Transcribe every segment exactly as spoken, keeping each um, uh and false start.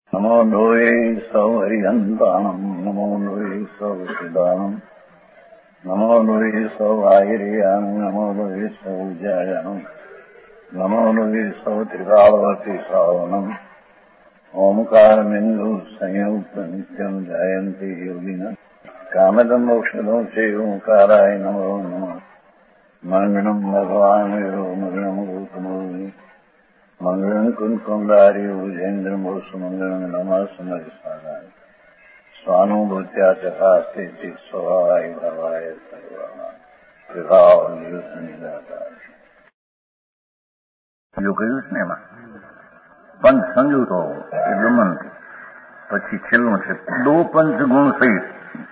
नमो लोये सौहरिहन्ताणम् नमो लोये सौहृदानम् नमो लोये सौभागिर्याम् नमो लोये सौजायाम् नमो लोये सौत्रिकावती सावनम् ओंकारमिन्दु संयुक्त नित्यम् जायन्ति योगिनः कामदम् मोक्षदम् श्रीओंकाराय नमो नमः मङ्गलम् भगवान् विरो मङ्गलम् गौतमोनि मंगलम कुंकुमधारी उजेन्द्र मोस मंगलम नमः समर्पणाय स्वानुभूत्या चकास्ते स्वभावाय भवाय सर्वाना विभाव नियुक्त निराता जो કહ્યું છે ને એમાં પંચ સંયુક્તો એટલે મંત્ર પછી છેલ્લું છે દો पंच गुण सहित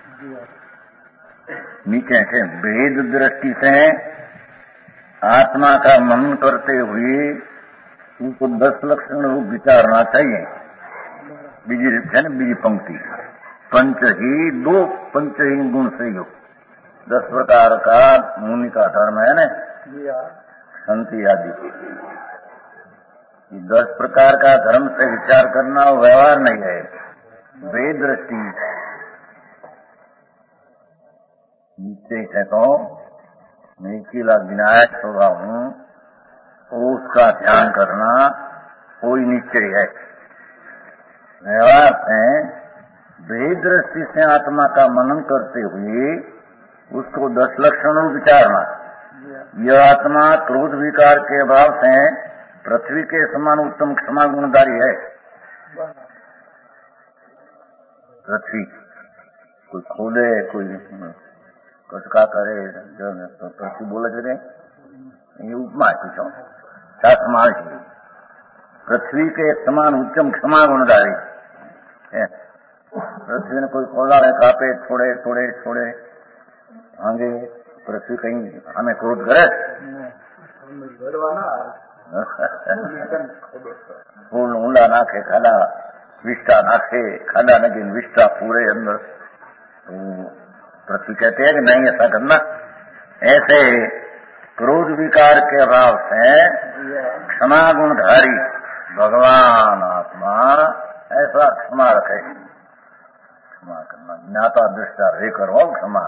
नीचे है भेद दृष्टि से आत्मा का मनन करते हुए उनको दस लक्षण रूप विचारना चाहिए। बीजी है ना बीजी पंक्ति पंच ही दो पंच ही गुण से युक्त दस प्रकार का मुनि का धर्म है ना संति आदि दस प्रकार का धर्म से विचार करना व्यवहार नहीं है वेद दृष्टि नीचे है तो निखिला विनायक स्वभाव हूँ उसका ध्यान करना कोई निश्चय है। व्यवहार है भेद दृष्टि से आत्मा का मनन करते हुए उसको दस लक्षणों विचारना। यह आत्मा क्रोध विकार के भाव से पृथ्वी के समान उत्तम क्षमा गुणधारी है। पृथ्वी कोई खोले कोई कुछ का करे जो पृथ्वी बोले थे ये उपमा पूछो सातमाल पृथ्वी के समान उत्तम क्षमा गुणधारी पृथ्वी ने कोई खोला है कापे छोड़े छोड़े छोड़े आगे पृथ्वी कहीं हमें क्रोध करे फूल ऊंडा नाखे खाना विष्टा नाखे खाना नगी विष्टा पूरे अंदर पृथ्वी कहते हैं कि नहीं ऐसा करना। ऐसे क्रोध विकार के अभाव से क्षमा गुणधारी भगवान आत्मा ऐसा क्षमा रखे। क्षमा करना ज्ञाता दृष्टा रेकर हो क्षमा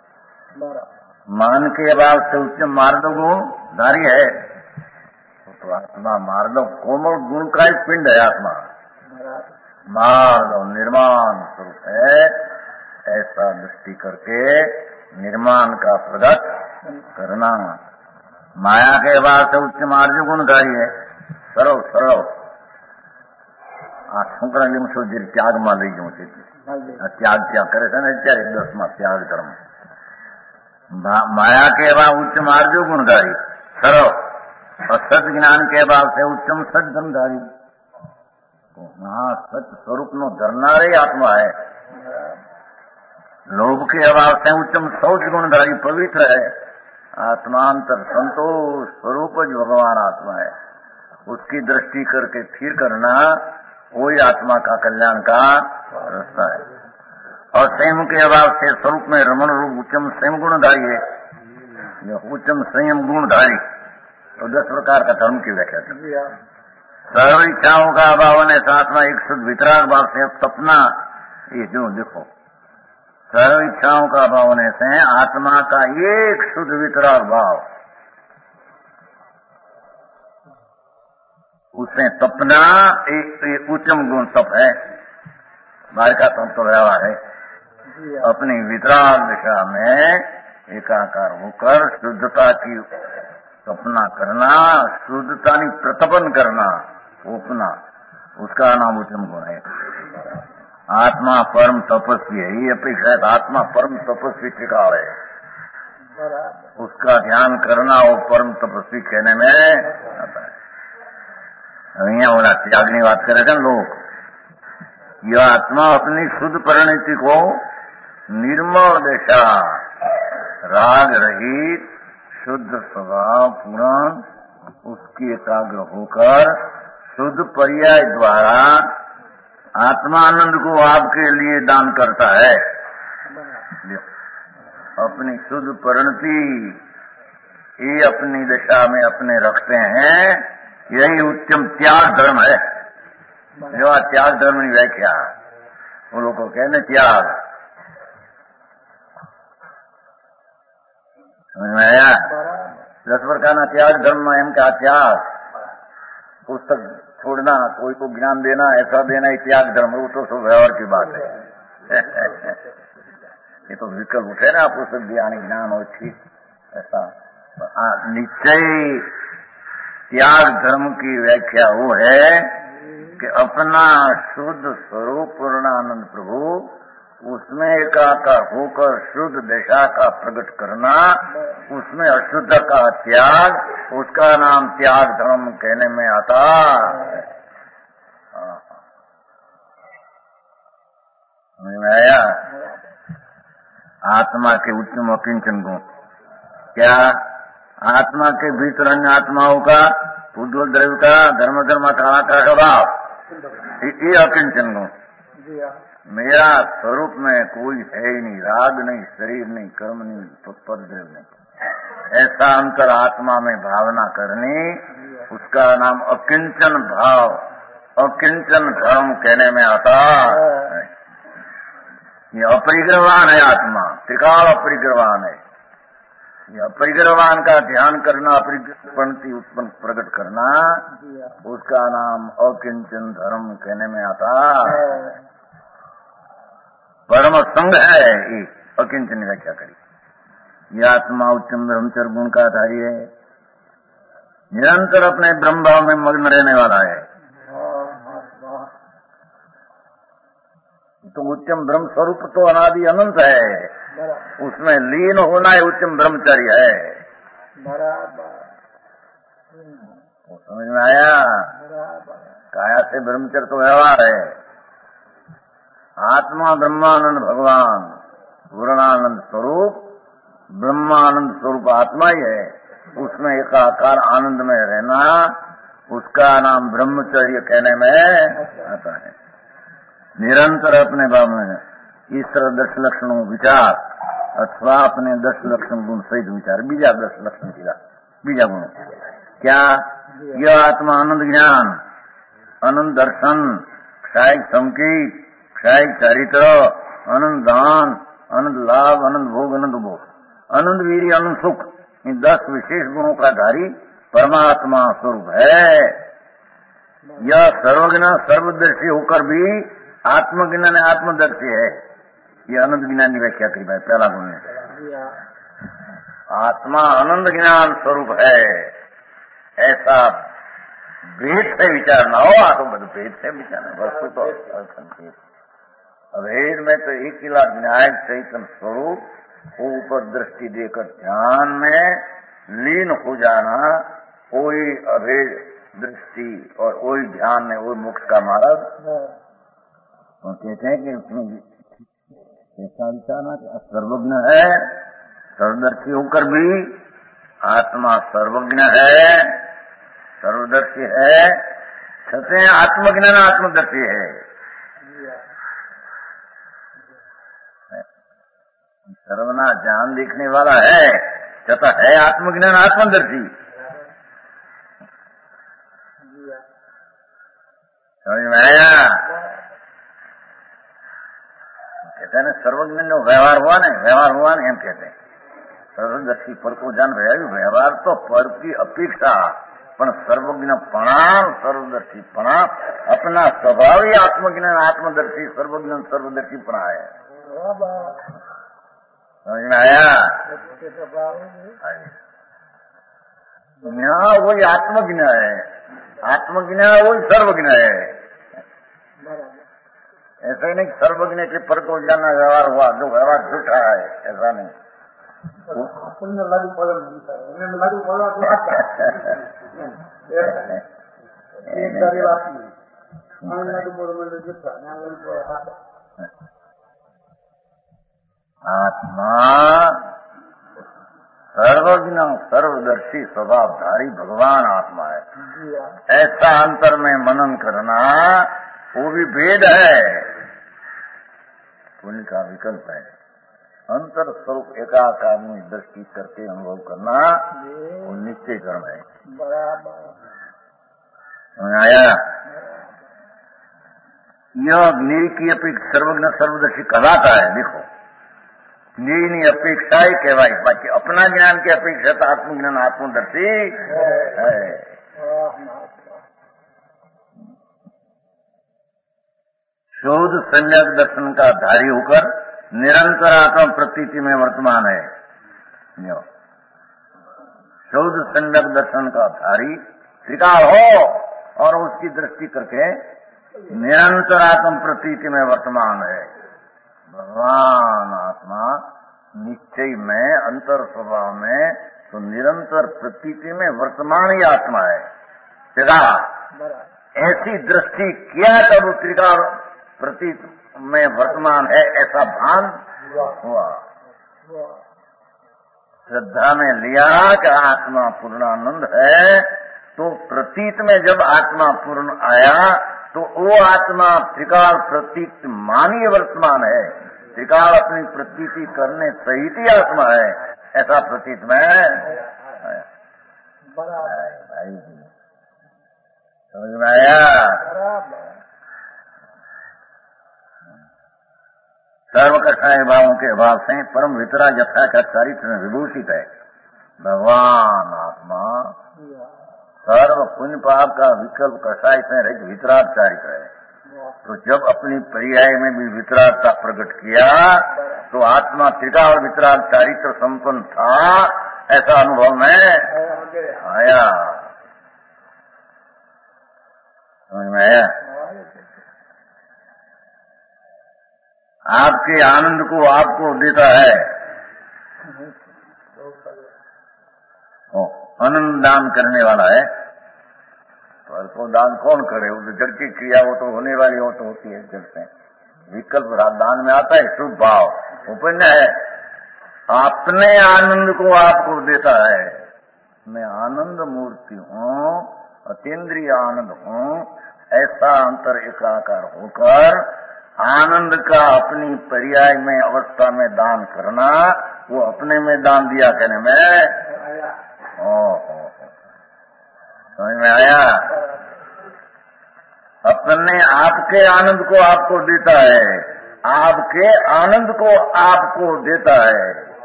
मान के अभाव से उच्च मार्ग गुणधारी है तो आत्मा मार्ग कोमल गुण का एक पिंड है। आत्मा मार्ग निर्माण स्वरूप है। ऐसा दृष्टि करके निर्माण का प्रगट करना। माया के बाद से उच्च मार्ग गुणधारी है सरव सरव आ छोकरा ने मुझे जे त्याग में लई जाऊं छे त्याग त्याग करे छे ने त्यारे दस में त्याग कर्म माया के बाद उच्च मार्ग गुणधारी सरव और सत ज्ञान के बाद से उत्तम सत धर्मधारी हाँ सत स्वरूप नो धरनारे आत्मा है। लोभ के अभाव से उत्तम शौच गुणधारी पवित्र है। आत्मांतर संतोष स्वरूप भगवान आत्मा है। उसकी दृष्टि करके फिर करना वही आत्मा का कल्याण का रास्ता है। और संयम के अभाव से स्वरूप में रमण रूप उच्चम संयम गुणधारी है। उच्चम संयम गुणधारी तो दस प्रकार का धर्म की व्याख्या करती है। सर्व इच्छाओं का अभाव ने साथ में एक शुद्ध वितराग भाव से सपना ये जो देखो सर्व इच्छाओं का भाव होने से आत्मा का एक शुद्ध वितराग भाव उसमें तपना एक, एक उच्चम गुण तप है। बाहर का तप तो व्यवहार है। अपनी वितराग दिशा में एकाकार होकर शुद्धता की तपना करना शुद्धता की प्रतपन करना उपना उसका नाम उच्चम गुण है। आत्मा परम तपस्वी है। ये अपेक्षा आत्मा परम तपस्वी टिका है उसका ध्यान करना वो परम तपस्वी कहने में आता है। यहाँ होना त्यागनी बात करे थे लोग यह आत्मा अपनी शुद्ध परिणति को निर्मल दशा राग रहित शुद्ध स्वभाव पूर्ण उसकी एकाग्र होकर शुद्ध पर्याय द्वारा आत्मानंद को आपके लिए दान करता है। अपनी शुद्ध परिणति ये अपनी दशा में अपने रखते हैं। यही उत्तम त्याग धर्म है। जो आ त्याग धर्म की व्याख्या वो लोग को कहने त्याग समझ में आया। दस प्रकार ना त्याग धर्म में एम का त्याग पुस्तक छोड़ना, कोई को ज्ञान देना, ऐसा देना ही त्याग धर्म, वो तो सब व्यवहार की बात है। ये तो विकल्प उठे ना, पुस्तक ज्ञान ज्ञान हो ठीक ऐसा। निश्चय त्याग धर्म की व्याख्या वो है कि अपना शुद्ध स्वरूप पूर्णानंद प्रभु उसमें एकाकार होकर शुद्ध दशा का प्रकट करना, उसमें अशुद्ध का त्याग, उसका नाम त्याग धर्म कहने में आता है। समझ में आया। आत्मा के उत्तम अकिंचन गुण क्या? आत्मा के भीतर अन्य आत्माओं का उद्वल द्रव्य का धर्म धर्म का स्वभाव, ये अकिंचन गुण। मेरा स्वरूप में कोई है ही नहीं, राग नहीं, शरीर नहीं, कर्म नहीं, पद द्रव्य नहीं, ऐसा अंतर आत्मा में भावना करनी, उसका नाम अकिंचन भाव, अकिंचन धर्म कहने में आता है। ये अपरिग्रहवान है आत्मा, त्रिकाल अपरिग्रहवान है। ये अपरिग्रहवान का ध्यान करना, अपरिग्रहपंथी उत्पन्न प्रकट करना, उसका नाम अकिंचन धर्म कहने में आता है। परम संग है ये अकिंचन व्याख्या करी। ये आत्मा उत्तम ब्रह्मचर्य गुण का धारी है, निरंतर अपने ब्रह्म भाव में मग्न रहने वाला है। तो उच्चम ब्रह्म स्वरूप तो अनादि अनंत है, उसमें लीन होना ही उच्चम ब्रह्मचर्य है। समझ में आया। काया से ब्रह्मचर्य तो व्यवहार है। आत्मा ब्रह्मानंद भगवान पूर्णानंद स्वरूप, ब्रह्मानंद स्वरूप आत्मा ही है, उसमें एकाकार आनंद में रहना, उसका नाम ब्रह्मचर्य कहने में आता है। निरंतर अपने भाव में ईश्वर दस लक्षणों विचार अथवा अपने दस लक्षण गुण सहित विचार, बीजा दस लक्षण किया, बीजा गुण क्या? यह आत्मा आनंद ज्ञान, आनंद दर्शन, क्षायिक संकीट, क्षायिक चरित्र, आनंद दान, आनंद लाभ, आनंद भोग, आनंद भोग, आनंद वीर्य, आनंद सुख, इन दस विशेष गुणों का धारी परमात्मा स्वरूप है। यह सर्वज्ञ सर्वदर्शी होकर भी आत्मज्ञान आत्मदर्शी है। ये आनंद ज्ञान की व्याख्या करी भाई पहला गुण है। आत्मा आनंद ज्ञान स्वरूप है, ऐसा भेद से विचार न हो। तो भेद से विचार वस्तु तो संकेत अभेद में तो एक ही विनायक चैतन्य स्वरूप ऊपर दृष्टि देकर ध्यान में लीन हो जाना, कोई अभेद दृष्टि और वही ध्यान में वही मोक्ष का मार्ग। तो कहते हैं कि उसमें ऐसा विचारना सर्वज्ञ है, सर्वदर्शी होकर भी आत्मा सर्वज्ञ है, सर्वदर्शी है, छते आत्मज्ञान आत्मदर्शी है। सर्वना जान देखने वाला है, छता है आत्मज्ञान आत्मदर्शी। समझ में आया। कहते हैं सर्वज्ञ जो व्यवहार हुआ नहीं, व्यवहार हुआ नहीं हम कहते हैं सर्वदर्शी पर को जान रहा। व्यवहार तो पर की अपेक्षा पण सर्वज्ञ प्रणाम सर्वदर्शी प्रणाम अपना स्वभाव ही आत्मज्ञान आत्मदर्शी सर्वज्ञ सर्वदर्शी प्रणा है। समझ में आया। यहाँ वही आत्मज्ञ है, आत्मज्ञ वही सर्वज्ञ है। ऐसा ही नहीं सर्वज्ञ के पर को जाना व्यवहार हुआ, जो व्यवहार झूठा है, ऐसा नहीं। लागू पड़ा लागू पड़ा आत्मा सर्वज्ञ सर्वदर्शी स्वभावधारी भगवान आत्मा है। ऐसा अंतर में मनन करना वो भी भेद है, पुण्य का विकल्प है। अंतर स्वरूप एकाकार में दृष्टि करके अनुभव करना वो निश्चय कर्म है। समझ आया। यह ज्ञेय की अपेक्षा सर्वज्ञ सर्वदर्शी कहलाता है। देखो, ज्ञेय नहीं अपेक्षा ही कहवाई, बाकी अपना ज्ञान की अपेक्षा तो आत्मज्ञान आत्मदर्शी है। शोध सम्यक दर्शन का धारी होकर निरंतर आत्म प्रतीति में वर्तमान है। शोध सम्यक दर्शन का धारी त्रिकाल हो और उसकी दृष्टि करके निरंतर आत्म प्रतीति में वर्तमान है। भगवान आत्मा निश्चय में अंतर स्वभाव में तो निरंतर प्रतीति में वर्तमान ही आत्मा है। त्रिकाल ऐसी दृष्टि किया तब त्रिकाल प्रतीत में वर्तमान है ऐसा भान हुआ। श्रद्धा में लिया कि आत्मा पूर्णानंद है, तो प्रतीत में जब आत्मा पूर्ण आया तो वो आत्मा त्रिकाल प्रतीत मानी वर्तमान है। त्रिकाल अपनी प्रतीति करने सहित ही आत्मा है, ऐसा प्रतीत में आया। भाई समझ में आया? सर्व कषाय भावों के अभाव से परम वितरा यथा का चरित्र में विभूषित है। भगवान आत्मा सर्व पुण्य पाप का विकल्प कषाय से रहित वितराग चारित्र है। तो जब अपनी पर्याय में भी वितरागता प्रकट किया तो आत्मा त्रिकाल वितराग चारित्र संपन्न था, ऐसा अनुभव में आया। समझ में आया? आपके आनंद को आपको देता है। ओ, आनंद दान करने वाला है। पर को दान कौन करे? वो जड़ की क्रिया हो तो होने वाली हो तो होती है जड़ से। विकल्प दान में आता है शुभ भाव, उपन्य है। अपने आनंद को आपको देता है। मैं आनंद मूर्ति हूँ, अतीन्द्रिय आनंद हूँ, ऐसा अंतर एकाकार होकर आनंद का अपनी पर्याय में अवस्था में दान करना, वो अपने में दान दिया कहने में ओहो समझ में आया? अपने आपके आनंद को आपको देता है, आपके आनंद को आपको देता है।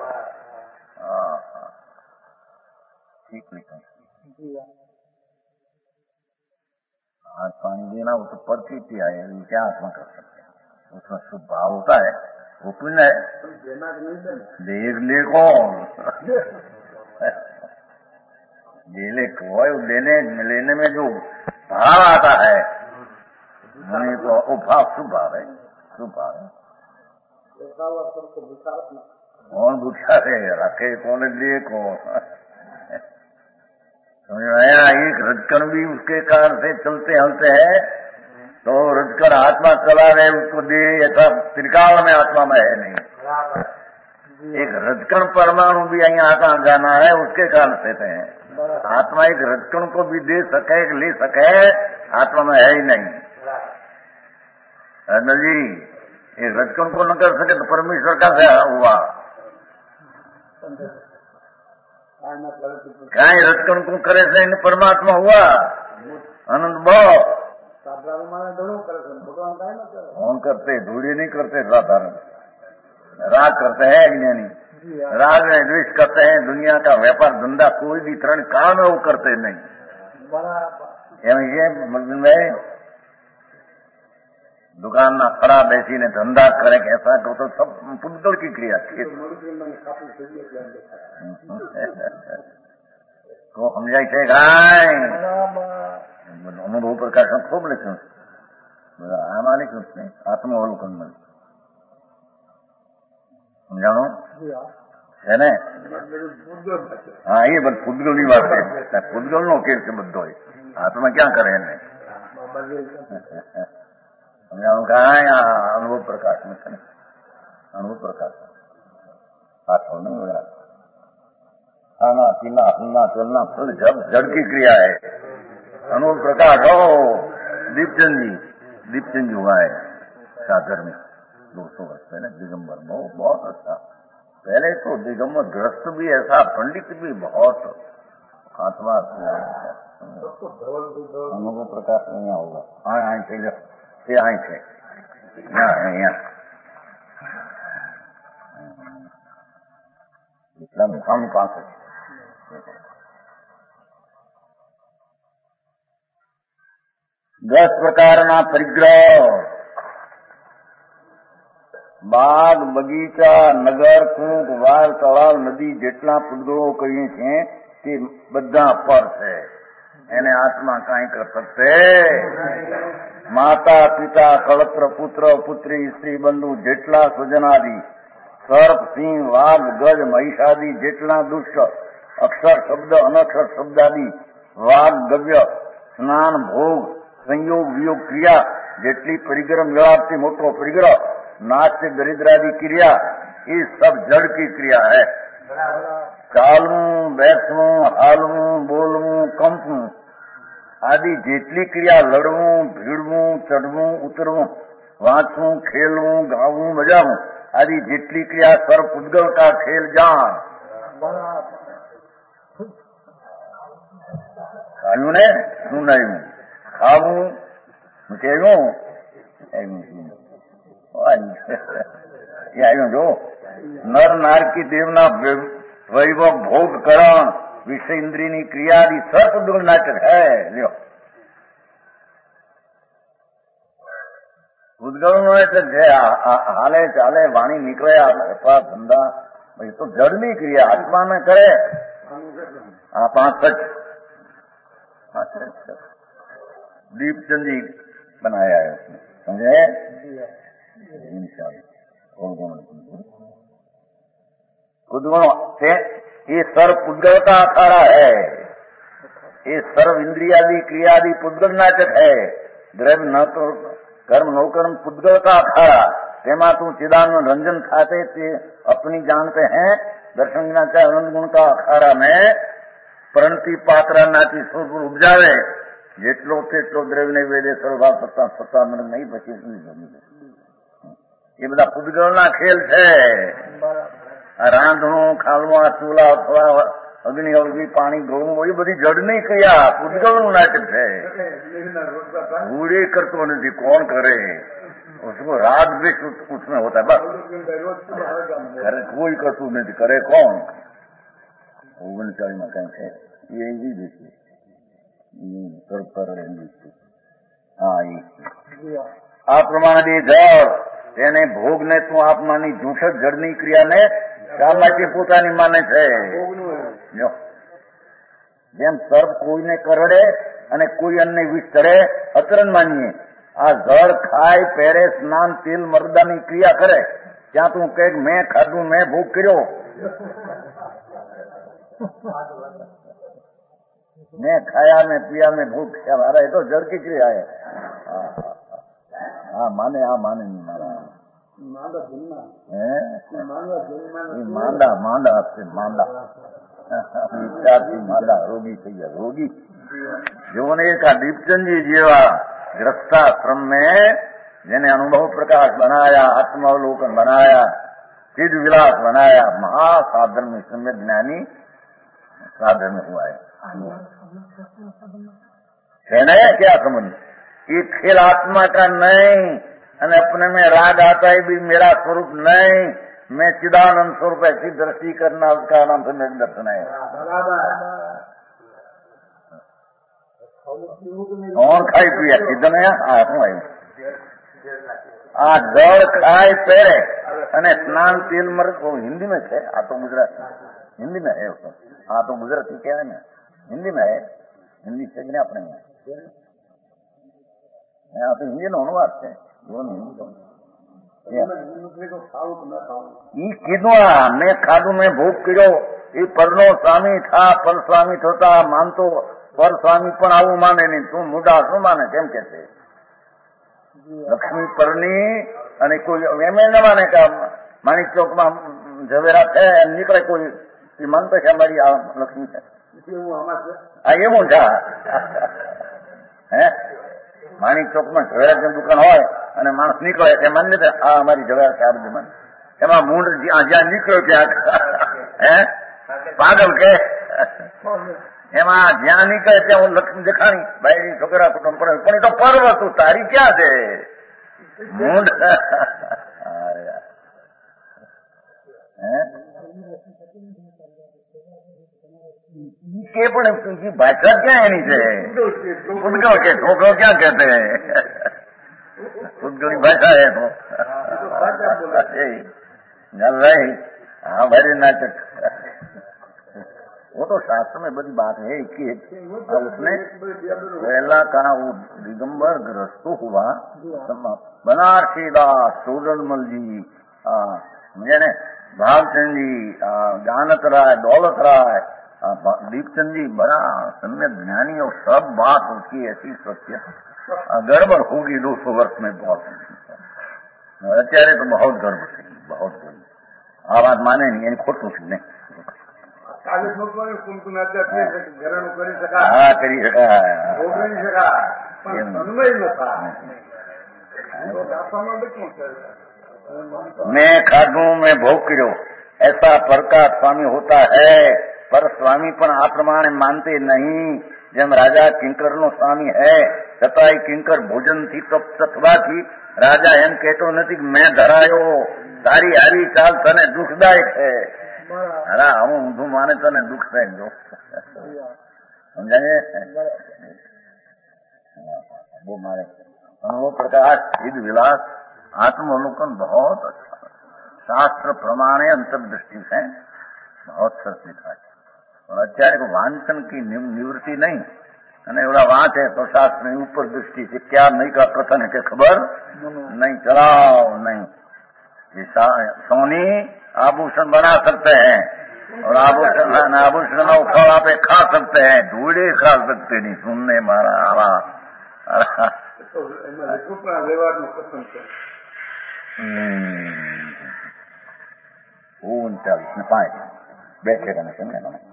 ठीक नहीं, हाथ पानी देना वो तो प्रतीति है, क्या आत्मा कर सकते? उसमें शुभ भाव होता है, वो पुण्य है। देख ले कौन ले को लेने लेने में जो भाव आता है मनी को, वो भाव शुभ भाव है, शुभ भाव है। कौन भूखा है रखे, कौन लिए कौन समझ में आया? एक रजकण भी उसके कारण से चलते हलते हैं तो रजकण आत्मा चला रहे उसको दे, ऐसा त्रिकाल में आत्मा में है नहीं। एक रजकण परमाणु भी यहाँ आता जाना है उसके कारण से हैं। आत्मा एक रजकण को भी दे सके, ले सके, आत्मा में है ही नहीं। अर्जुन जी, एक रजकण को न कर सके तो परमेश्वर का क्या हुआ? क्या रजकण को करे से परमात्मा हुआ? आनंद भाव कौन करते? धूड़ी नहीं करते, साधारण राग करते हैं अज्ञानी। राग में द्वेष करते हैं, दुनिया का व्यापार धंधा कोई भी तरण काम है वो करते नहीं। ये में दुकान ना खड़ा बैसी ने धंधा करे ऐसा कहो तो सब पुद्गल की क्रिया को समझाई थे गाय अनुभव प्रकाशन खूब लिखे आमा लिखे उसने आत्मावलोकन में समझाणो है ने? हाँ ये बस पुद्गल की बात है। पुद्गल नो केस के बद्धो आत्मा क्या करे ने समझाणो कहा है अनुभव प्रकाश में करे अनुभव प्रकाश आत्मा में हो जाता खाना पीना हलना चलना फल जब जड़ की क्रिया है। अनुभव प्रकाश हो दीपचंद जी दीपचंद जी हुआ है सागर में दो सौ वर्ष पहले दिगंबर में, बहुत अच्छा। पहले तो दिगंबर ग्रस्त भी ऐसा, पंडित भी बहुत आत्मा अनुभव प्रकाश नहीं होगा। हाँ हाँ चलिए તે અહીં છે, અહીંયા એટલા ધામ પાસે દસ પ્રકારના પરિગ્રહ, બાગ, બગીચા, નગર, કૂંક, વાવ, તળાવ, નદી જેટલા પુદ્ગળો કહીએ છીએ તે બધા પર છે. એને આત્મા કાંઈ કર શકશે. માતા, પિતા, કળત્ર, પુત્ર, પુત્રી, સ્ત્રી, બંધુ જેટલા સ્વજનાદિ, સર્પ, સિંહ, વાઘ, ગજ, મહિષાદિ જેટલા દુષ્ટ અક્ષર શબ્દ, અનક્ષર શબ્દાદિ, વાઘ, ગવ્ય, સ્નાન, ભોગ, સંયોગ, વિયોગ, ક્રિયા જેટલી પરિગ્રહ મેળવતી મોટો પરિગ્રહ, नाट्य दरिद्रादि क्रिया, ये सब जड़ की क्रिया है. चालવું, બેસવું, હાલવું, બોલવું, કંપવું આદિ જેટલી ક્રિયા, લડવું, ભીડવું, ચડવું, ઉતરવું, વાંચવું, ખેલવું, ગાવું, બજાવવું આદિ જેટલી ક્રિયા સર્વ ઉદ્ગલ કા ખેલ જાણ. ખાયું ને સુનાયું, ખાવું કેવું આવ્યું જો નર નારકી દેવના વૈભવ ભોગ કરણ વિષય ઇન્દ્રિયની ક્રિયાદી સર્પદુલ નાટક હે. લ્યો ઉદ્ગલ નો એટલે જે હાલે ચાલે વાણી નીકળે વેપાર ધંધા એ તો જળની ક્રિયા આત્માને કરે. આ પાંચ दीपचंद जी बनाया है उसने, समझे? उद्गुणों से ये सर्व पुद्गल का अखाड़ा है. ये सर्व इंद्रियादि क्रियादि पुद्गल नाटक है. द्रव्य न तो कर्म नो कर्म पुद्गल का अखाड़ा. तेमा तू चिदानंद रंजन खाते थे अपनी जानते हैं. दर्शन ज्ञाते अनंत गुण का अखाड़ा में प्रणति पात्रा नाची स्वरूप उपजावे જેટલો તેટલો દ્રવ્ય વેદે સર્વભાવ સત્તા સત્તા મને નહીં પછી એ બધા પુદ્ગલના ખેલ છે. રાંધણું, ખાલવા, ચૂલા, અથવા અગ્નિ, અવગી, પાણી, ગોવું એ બધી જડની ક્રિયા પુદ્ગલનું નાટક છે. પૂરી કરતો નથી, કોણ કરે? उसको राग द्वेष उसमें होता है. बस करे कोई करતું નથી, કરે કોણ? ઓગણચાળીમાં કઈ છે એ એવી રીતે આ પ્રમાણે જળ તેને ભોગને તું આપનાની જૂઠક જળની ક્રિયાને શા માટે પોતાની માને છે? જેમ સર્પ કોઈને કરડે અને કોઈ અન્ય વિષ ચડે અતરન માનીએ, આ જળ ખાય, પહેરે, સ્નાન, તેલ, મરદાની ક્રિયા કરે ત્યાં તું કહે મેં ખાધું, મેં ભોગ કર્યો, मैं खाया, मैं पिया, मैं भूख किया, मारा ये तो जड़ की क्रिया है. हाँ माने, हाँ माने नहीं मारा मांदा मांदा आपसे मांदा मांदा रोगी થઈ ગયા. રોગી જેઓને का दीपचंद जी जेवा ग्रस्ताश्रम में જેને अनुभव प्रकाश बनाया, आत्मावलोकन बनाया, चिद विलास बनाया, महासाधन में समय ज्ञानी साधन में हुआ है. है ना? क्या समझ? ये खेल आत्मा का नहीं, અને अपने में राग आता है भी मेरा स्वरूप नहीं, मैं चिदानंद स्वरूप ऐसी दृष्टि करना उसका नाम से मेरे दर्शन है. और खाई पिया किधर है? हाँ શું આવ્યું? આ જળ ખાય, પહેરે અને સ્નાન, તેલ, મર हिंदी में છે. આ તો ગુજરાત हिंदी में है. हाँ तो गुजराती क्या है ना, हिंदी में है. हिंदी से नहीं अपने में यहाँ तो हिंदी નો અનુવાદ છે. ઈ કીધું મેં ખાધું, મેં ભોગ કર્યો. એ પરનો સ્વામી થા, પર સ્વામી થતા માનતો પર સ્વામી પણ આવું માને નહીં. તું મુદ્દા શું માને? કેમ કે છે લક્ષ્મી પરની અને કોઈ એમ ન માને કે માણિક ચોકમાં ઝવેરા છે નીકળે કોઈ એ માનતો છે અમારી આ લક્ષ્મી છે. હા એવું છે. હે માણિક ચોકમાં ઝવેરાની દુકાન હોય અને માણસ નીકળે તે માની લે આ અમારી ઝવેરા છે. આ બધી માન એમાં મૂંડ જ્યાં નીકળ્યો ત્યાં હે પાગલ કે એમાં જ્યાં નીકળે ત્યાં હું લક્ષ્મી દેખાણી બાયડી છોકરા કુટુંબ પણ એ તો પર્વ તું તારી ક્યાં છે? मूड के पण तुमची भाषा क्या है नीचे उद्गल के ठोकर क्या कहते हैं उद्गली भाषा है तो गल रही हाँ भरे नाटक वो तो शास्त्र में बड़ी बात है कि उसने पहला कहा वो दिगंबर ग्रस्तो हुआ बनारसी दास सोडलमल जी यानी भावचंद जी जानत राय दौलत राय दीपचंद जी बड़ा सम्यक ज्ञानी और सब बात उसकी ऐसी सत्य गड़बड़ होगी दो सौ वर्ष में बहुत अत्यारे तो बहुत गड़बड़ थी बहुत गड़बड़ आ बात माने नहीं यानी खोटू थी नहीं હા કરી શકાય मैं खाधू में भोग करो ऐसा परका स्वामी होता है पर स्वामी पण आ प्रमाणे मानते नहीं જેમ રાજા કિંકર નો સ્વામી હે છતાંય કિંકર ભોજન થી તૃપ્ત થવાથી રાજા એમ કહેતો નથી કે મેં ધરાયો તારી હારી ચાલ તને દુઃખદાયક છે અરે હું ઊંધું માને તને દુઃખ થાય જો સમજાય वो मारे अनुभव प्रकाश सिद्ध विलास आत्मावलोकन बहुत अच्छा शास्त्र प्रमाणे अंतर्दृष्टि से बहुत सरस लिखा है और અત્યારે को वांछन की निवृत्ति नहीं અને એવડા વાંચે તો શાસ્त्र ऊपर दृष्टि से क्या नहीं का कथन है कि खबर नहीं चलाओ नहीं सोनी आभूषण बना सकते हैं और आभूषण आभूषण फल आप खा सकते हैं धूड़े खा सकते नहीं सुनने मारा आला उनचालीस ने पाए बैठेगा नहीं समझेगा नहीं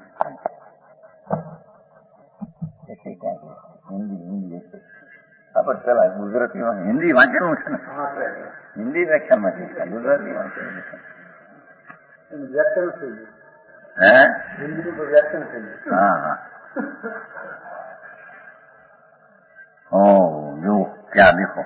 हिंदी हिंदी આપણે પેલા ગુજરાતીમાં હિન્દી વાંચેલું છે ને હિન્દી વ્યાખ્યાનમાં છે ગુજરાતી વાંચેલું છે વ્યાખ્યાન થઈ ગયું હે હિન્દીનું તો વ્યાખ્યાન થઈ ગયું હા હા ओ जो क्या देखो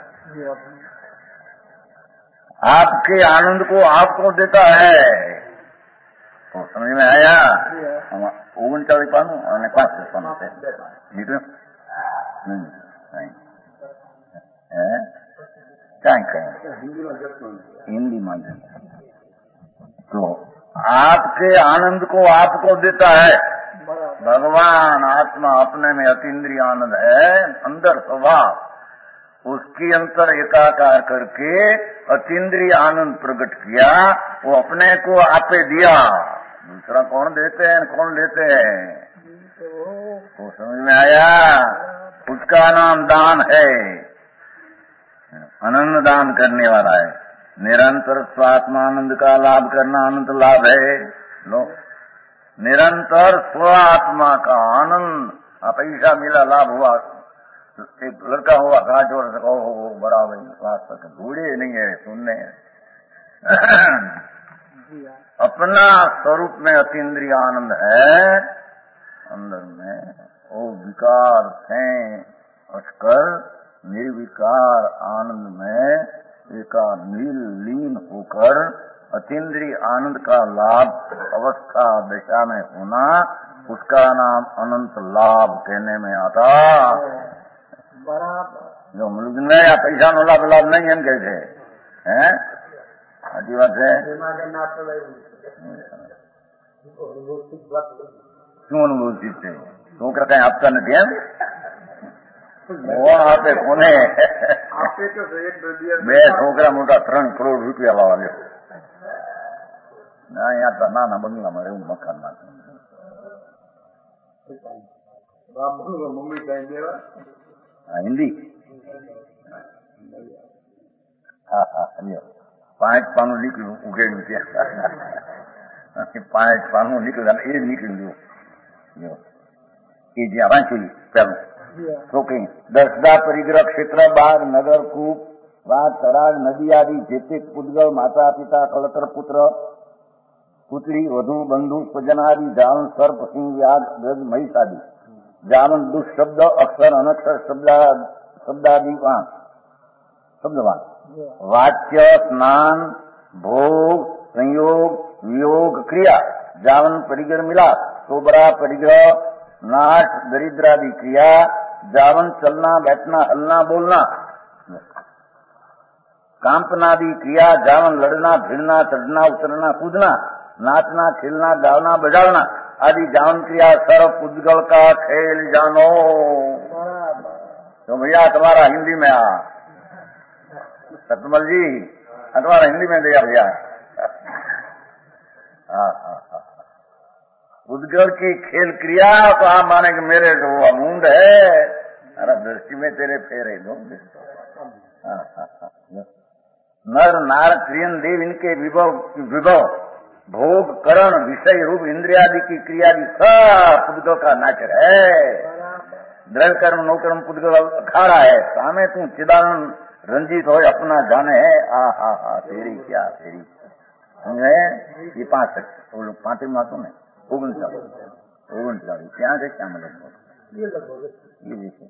आपके आनंद को आपको देता है तो समझ में आया ओगणचालीस पानु અને પાંચ પાનું છે નીકળ્યું नहीं है क्या कहें हिंदी माध्यम तो आपके आनंद को आपको देता है भगवान आत्मा अपने में अतीन्द्रिय आनंद है अंदर स्वभाव उसकी अंतर एकाकार करके अतीन्द्रिय आनंद प्रकट किया वो अपने को आपे दिया दूसरा कौन देते हैं कौन लेते हैं तो समझ में आया उसका नाम दान है अनन्य दान करने वाला है निरंतर स्वात्मानंद का लाभ करना अनंत लाभ है लो निरंतर स्वात्मा का आनंद पैसा मिला लाभ हुआ एक लड़का हुआ घाट और हो बराबर वास्तव बूढ़े नहीं है सुनने अपना स्वरूप में अतीन्द्रिय आनंद है अंदर में वो विकार हैं हटकर निर्विकार आनंद में एका नील लीन होकर अतीन्द्रिय आनंद का लाभ अवस्था दशा में होना उसका नाम अनंत लाभ कहने में आता जो मुल्क में या पैसा नो लाभ लाभ नहीं एम कहते हैं साची बात है क्यों अनुभूति से છોકરા કઈ આપતા નથી એમ કોણ આપે કોને બે છોકરા મોટા ત્રણ કરોડ રૂપિયા લાવવા લ્યો ના અહીંયા નાના બંગલામાં રહેવું મકાન માં હિન્દી હા હા પાંચ પાનું નીકળ્યું ઉઘેડ્યું ત્યાં પાંચ પાનું નીકળ્યું એ નીકળ્યું કે જ્યાં વાંચેલી ચાલુ તો કઈ દસદા પરિગ્રહ ક્ષેત્ર બાર નગર કૂપ વાત તરાગ નદી આદિ જે તે પૂતગળ માતા પિતા કળતર પુત્ર પુતળી વધુ બંધુ સ્વજન આદि જાન સર્પ સિંહ વ્યાધ ગજ મહિષ આદि જામન દુઃશબ્દ અક્ષર અનક્ષર શબ્દ શબ્દાદિ શબ્દવાન वाच्य, स्नान, भोग, संयोग, वियोग, क्रिया, जावन परिग्रह मिला, सोबरा परिग्रह, नाश, दरिद्र आदि क्रिया, जावन चलना, बैठना, हलना, बोलना, कांपनादि क्रिया, जावन लड़ना, भिड़ना, चढ़ना, उतरना, कूदना, नाचना, खेलना, गाना, बजाना आदि जावन क्रिया सर्व पुद्गल का खेल जानो। तो भैया तुम्हारा हिंदी में आ सतमल जी, तुम्हारा हिंदी में दिया भैया। हाँ हाँ हाँ, पुद्गल की खेल क्रिया तो आप माने कि मेरे जो अमूंड है, अरे दृष्टि में तेरे फेरे दो। हाँ हाँ हाँ, नर नार क्रियन देव इनके विभव विभव भोग करण विषय रूप इंद्रियादि की क्रियादि सब पुद्गल का नाचर है। द्रव्य कर्म नो कर्म पुद्गल अखाड़ा है, सामे तू चिदानंद रंजित हो अपना जाने है। आ हा हा तेरी क्या तेरी समझे। ये पांच पांच मातों में ओगन चालीस ओगन चालीस क्या से क्या मतलब ये लगभग ये देखिए।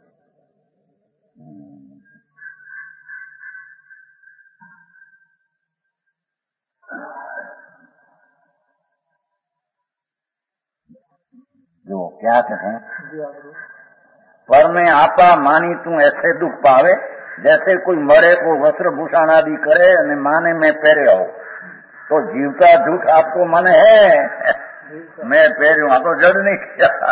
जो क्या कहें, पर में आपा मानी तू ऐसे दुख पावे जैसे कोई मरे को वस्त्र भूषण आदि करे અને माने में पहरे हो। तो जीव का दुख आपको मन है, मैं पहरू आप तो जड़ नहीं किया।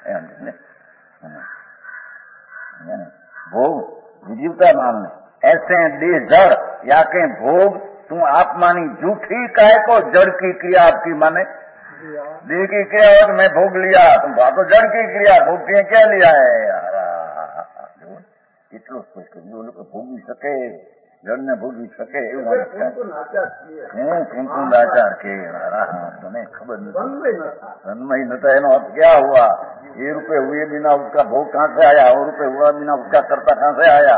भोग जीवता मान ऐसे देह जड़ या के भोग तू आप मानी झूठी काहे को जड़ की क्रिया आपकी माने। देह की क्रिया हो तो मैं भोग लिया, तुम तो जड़ की क्रिया भोग के क्या लिया है यार। એટલું સ્પષ્ટ કર્યું લોકો ભોગવી શકે, જળને ભોગવી શકે એવું કુમકુમ આચાર કે તને ખબર નથી તન્મય નતા એનો અર્થ क्या हुआ। ये रुपए हुए बिना उसका भोग कहाँ से आया, और रुपए हुआ बिना उसका कर्ता कहाँ से आया।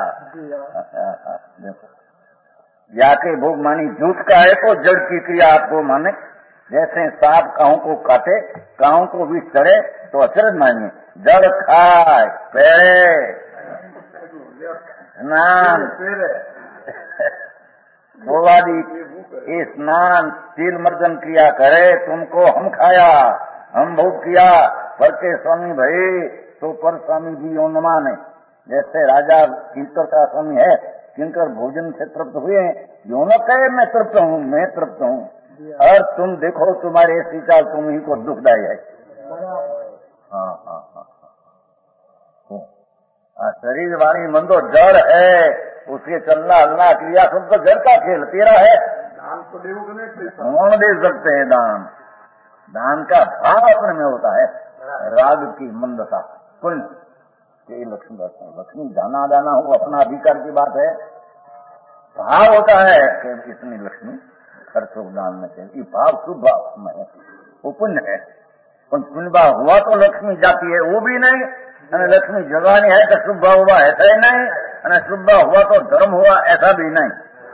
या के भोग मानी झूठ का है तो जड़ की क्रिया आपको माने। जैसे सांप काहू को काटे काहू को भी चढ़े तो अचरज मानिए, जड़ खाए पे स्नान सोवादी ये स्नान तिल मर्दन क्रिया करे, तुमको हम खाया हम भोग किया पर के स्वामी भई तो पर स्वामी भी यो न माने। जैसे राजा किंकर का स्वामी है, किंकर भोजन से तृप्त हुए यो न कहे मैं तृप्त हूँ मैं तृप्त हूँ, और तुम देखो तुम्हारे ऐसी चाल तुम ही को दुखदायी है। हाँ हाँ हाँ हाँ, शरीर वाणी मन तो जड़ है, उसके चलना हलना क्रिया सब तो जड़ का खेल तेरा है। दान तो कौन दे सकते हैं दान। दान का भाव अपने में होता है, राग की मंदता पुण्य लक्ष्मी लक्ष्मी जाना दाना हो अपना अधिकार की बात है। भाव होता है कि इतनी लक्ष्मी खर्च दान में चाहिए, भाव शुभ भाव में है, वो पुण्य है। पुण्य भाव हुआ तो लक्ष्मी जाती है वो भी नहीं, लक्ष्मी जगानी है तो शुभ भाव हुआ ऐसा ही नहीं, और शुभ भाव हुआ तो धर्म हुआ ऐसा भी नहीं।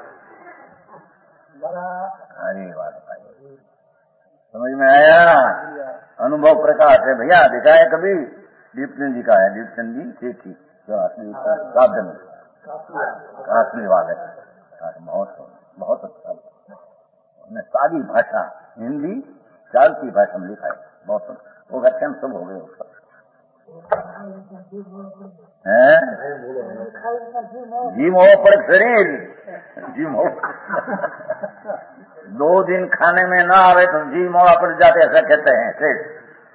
अरे बात समझ में आया। अनुभव प्रकाश है भैया, देखा है कभी दीपचंद जी का है, दीपचंद जी सेठी जो साधन काश्मीर वाले, बहुत बहुत अच्छा सारी भाषा हिंदी चार की भाषा में लिखा है, बहुत वो व्याख्यान सब हो गए उसका है। जी मोह पर शरीर जी मोह दो दिन खाने में ना आवे तो जी मोह पर जाते ऐसा कहते हैं सेठ।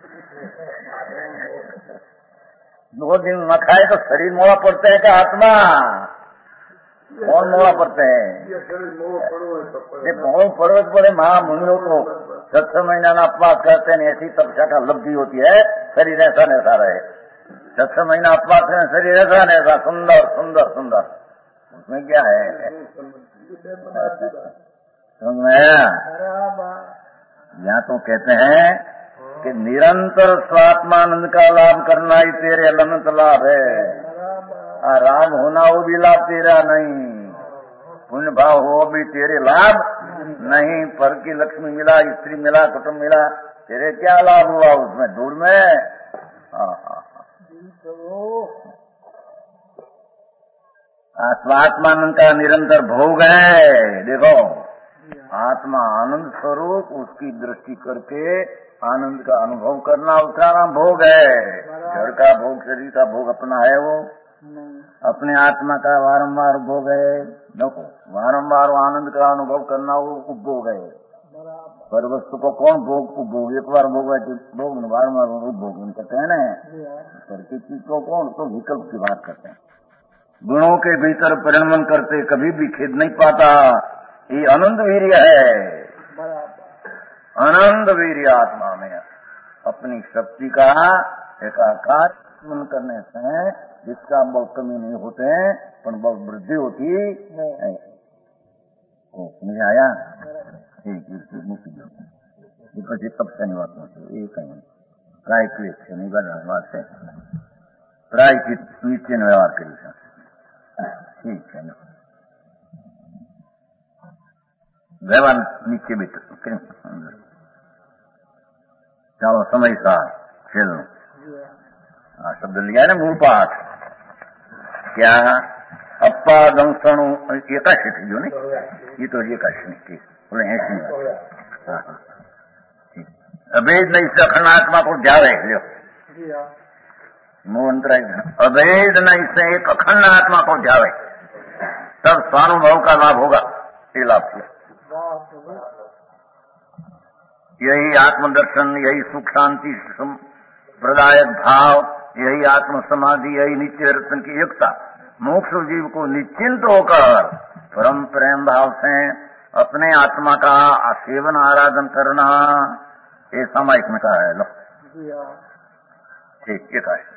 दो दिन न खाए तो शरीर मोह पड़ते है क्या आत्मा कौन मोह पड़ते हैं। मोह पड़ो पड़े महामुनियों को छह छह महीना ना अपवास करते हैं, ऐसी तपस्या का लब्धि होती है, शरीर ऐसा न ऐसा रहे। छह छह महीना अपवास करें शरीर ऐसा न ऐसा सुंदर सुंदर सुंदर, उसमें क्या है यहाँ तो कहते हैं कि निरंतर स्वात्मानंद का लाभ करना ही तेरे अनंत लाभ है। राम होना वो भी लाभ तेरा नहीं, पुण्य भाव हो भी तेरे लाभ नहीं, पर की लक्ष्मी मिला स्त्री मिला कुटुंब मिला तेरे क्या लाभ हुआ उसमें दूर में। हाँ हाँ स्वात्मानंद का निरंतर भोग है। देखो, आत्मा आनंद स्वरूप, उसकी दृष्टि करके आनंद का अनुभव करना उसका नाम भोग है। जड़ का भोग, शरीर का भोग अपना है, वो अपने आत्मा का वारंवार भोग है। देखो, वारंवार आनंद का अनुभव करना वो उपभोग है। पर वस्तु को कौन भोग उपभोग, एक बार भोग है भोग, वारंवार उपभोग कहते हैं ना। करके चीज को कौन तो विकल्प की बात करते हैं। गुणों के भीतर परिणमन करते कभी भी खेद नहीं पाता। ये आनंद वीर्य है, आनंद वीर्य आत्मा में अपनी शक्ति का एकाकार मन करने से जिसका बहुत कमी नहीं होते पर बहुत वृद्धि होती है। समझ आया? मुक्ति तब शनिवार ये कहीं प्रायकृत शनिवार से प्रायकृत नीचे व्यवहार करी। ठीक है ना, व्यवहार नीचे भी चलो समय का खेल हाँ शब्द लिया ना मूल पाठ क्या अप्पा दंसणु एकाशी थी जो नहीं, ये तो एकाशी थी बोले ऐसी हाँ हाँ अभेद नहीं से अखंडात्मा को जावे लो मंत्र अभेद नहीं से एक अखंड आत्मा को जावे तब स्वानुभव का लाभ होगा। ये लाभ किया, यही आत्मदर्शन, यही सुख शांति प्रदायक भाव, यही आत्म समाधि, यही नित्य रत्न की एकता, मोक्ष जीव को निश्चिंत होकर परम प्रेम भाव से अपने आत्मा का सेवन आराधन करना, ये सामायिक में कहा है। लो ठीक एकाशी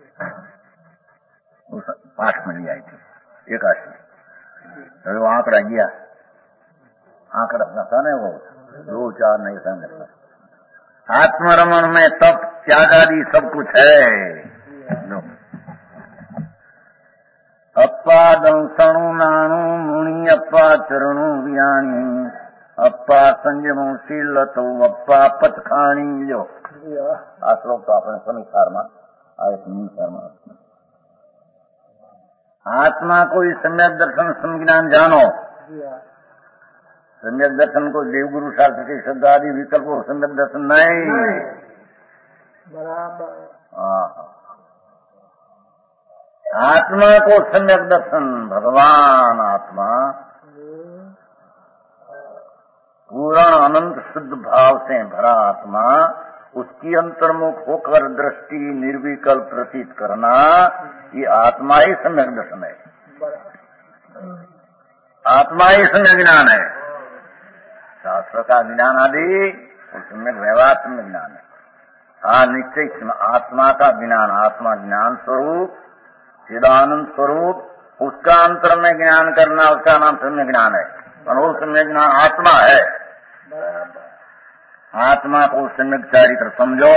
उस पाठ में ली आई थी एकाशी। तो वो आंकड़ा गया, आंकड़ा था ना वो दो चार नहीं समझता। आत्मरमण में तप त्याग आदि सब कुछ है। अप्पा दंसणु नाणु मुनि अप्पा चरणु व्याणी अप्पा संयमो शीलतो अप्पा पथखाणी। जो आ श्लोक तो अपने समीक्षार में आए समीक्षार में आत्मा को इस सम्यक दर्शन संज्ञान जानो। सम्यक दर्शन को देवगुरु शास्त्र के शब्द आदि विकल्प हो, सम्यक दर्शन नहीं बराबर। आत्मा को सम्यक दर्शन, भगवान आत्मा पूर्ण अनंत शुद्ध भाव से भरा आत्मा, उसकी अंतर्मुख होकर दृष्टि निर्विकल्प प्रतीत करना, ये आत्मा ही सम्यक दर्शन है, आत्मा ही सम्यक ज्ञान है। शास्त्र का ज्ञान आदि सम्यक व्यवहार सम्यक ज्ञान है। हाँ निश्चय आत्मा का ज्ञान, आत्मा ज्ञान स्वरूप चिदानंद स्वरूप, उसका अंतर में ज्ञान करना, उसका नाम सम्यक ज्ञान है। और वो सम्यक ज्ञान आत्मा है। आत्मा को सम्यक चारित्र समझो।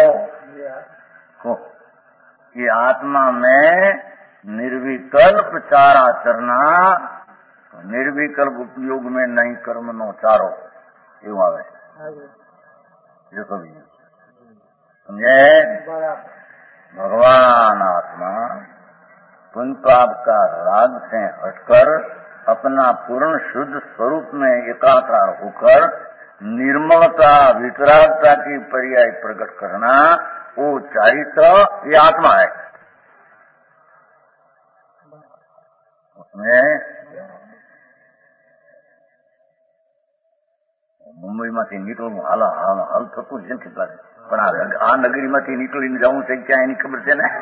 ये आत्मा में निर्विकल्प चारा चरना, निर्विकल्प उपयोग में नहीं कर्म नो चारो એવું આવે जो कभी समझे। भगवान आत्मा पुण्य पाप का राग से हटकर अपना पूर्ण शुद्ध स्वरूप में एकाकार होकर निर्मलता वितरागता की पर्याय प्रकट करना, वो चारित्र ये आत्मा है। उसमें मुंबई માંથી નીકળવું હાલ હાલ હાલ થતું જ નથી લાગે, પણ આ નગરી માંથી નીકળીને જવું છે ક્યાં એની ખબર છે ને।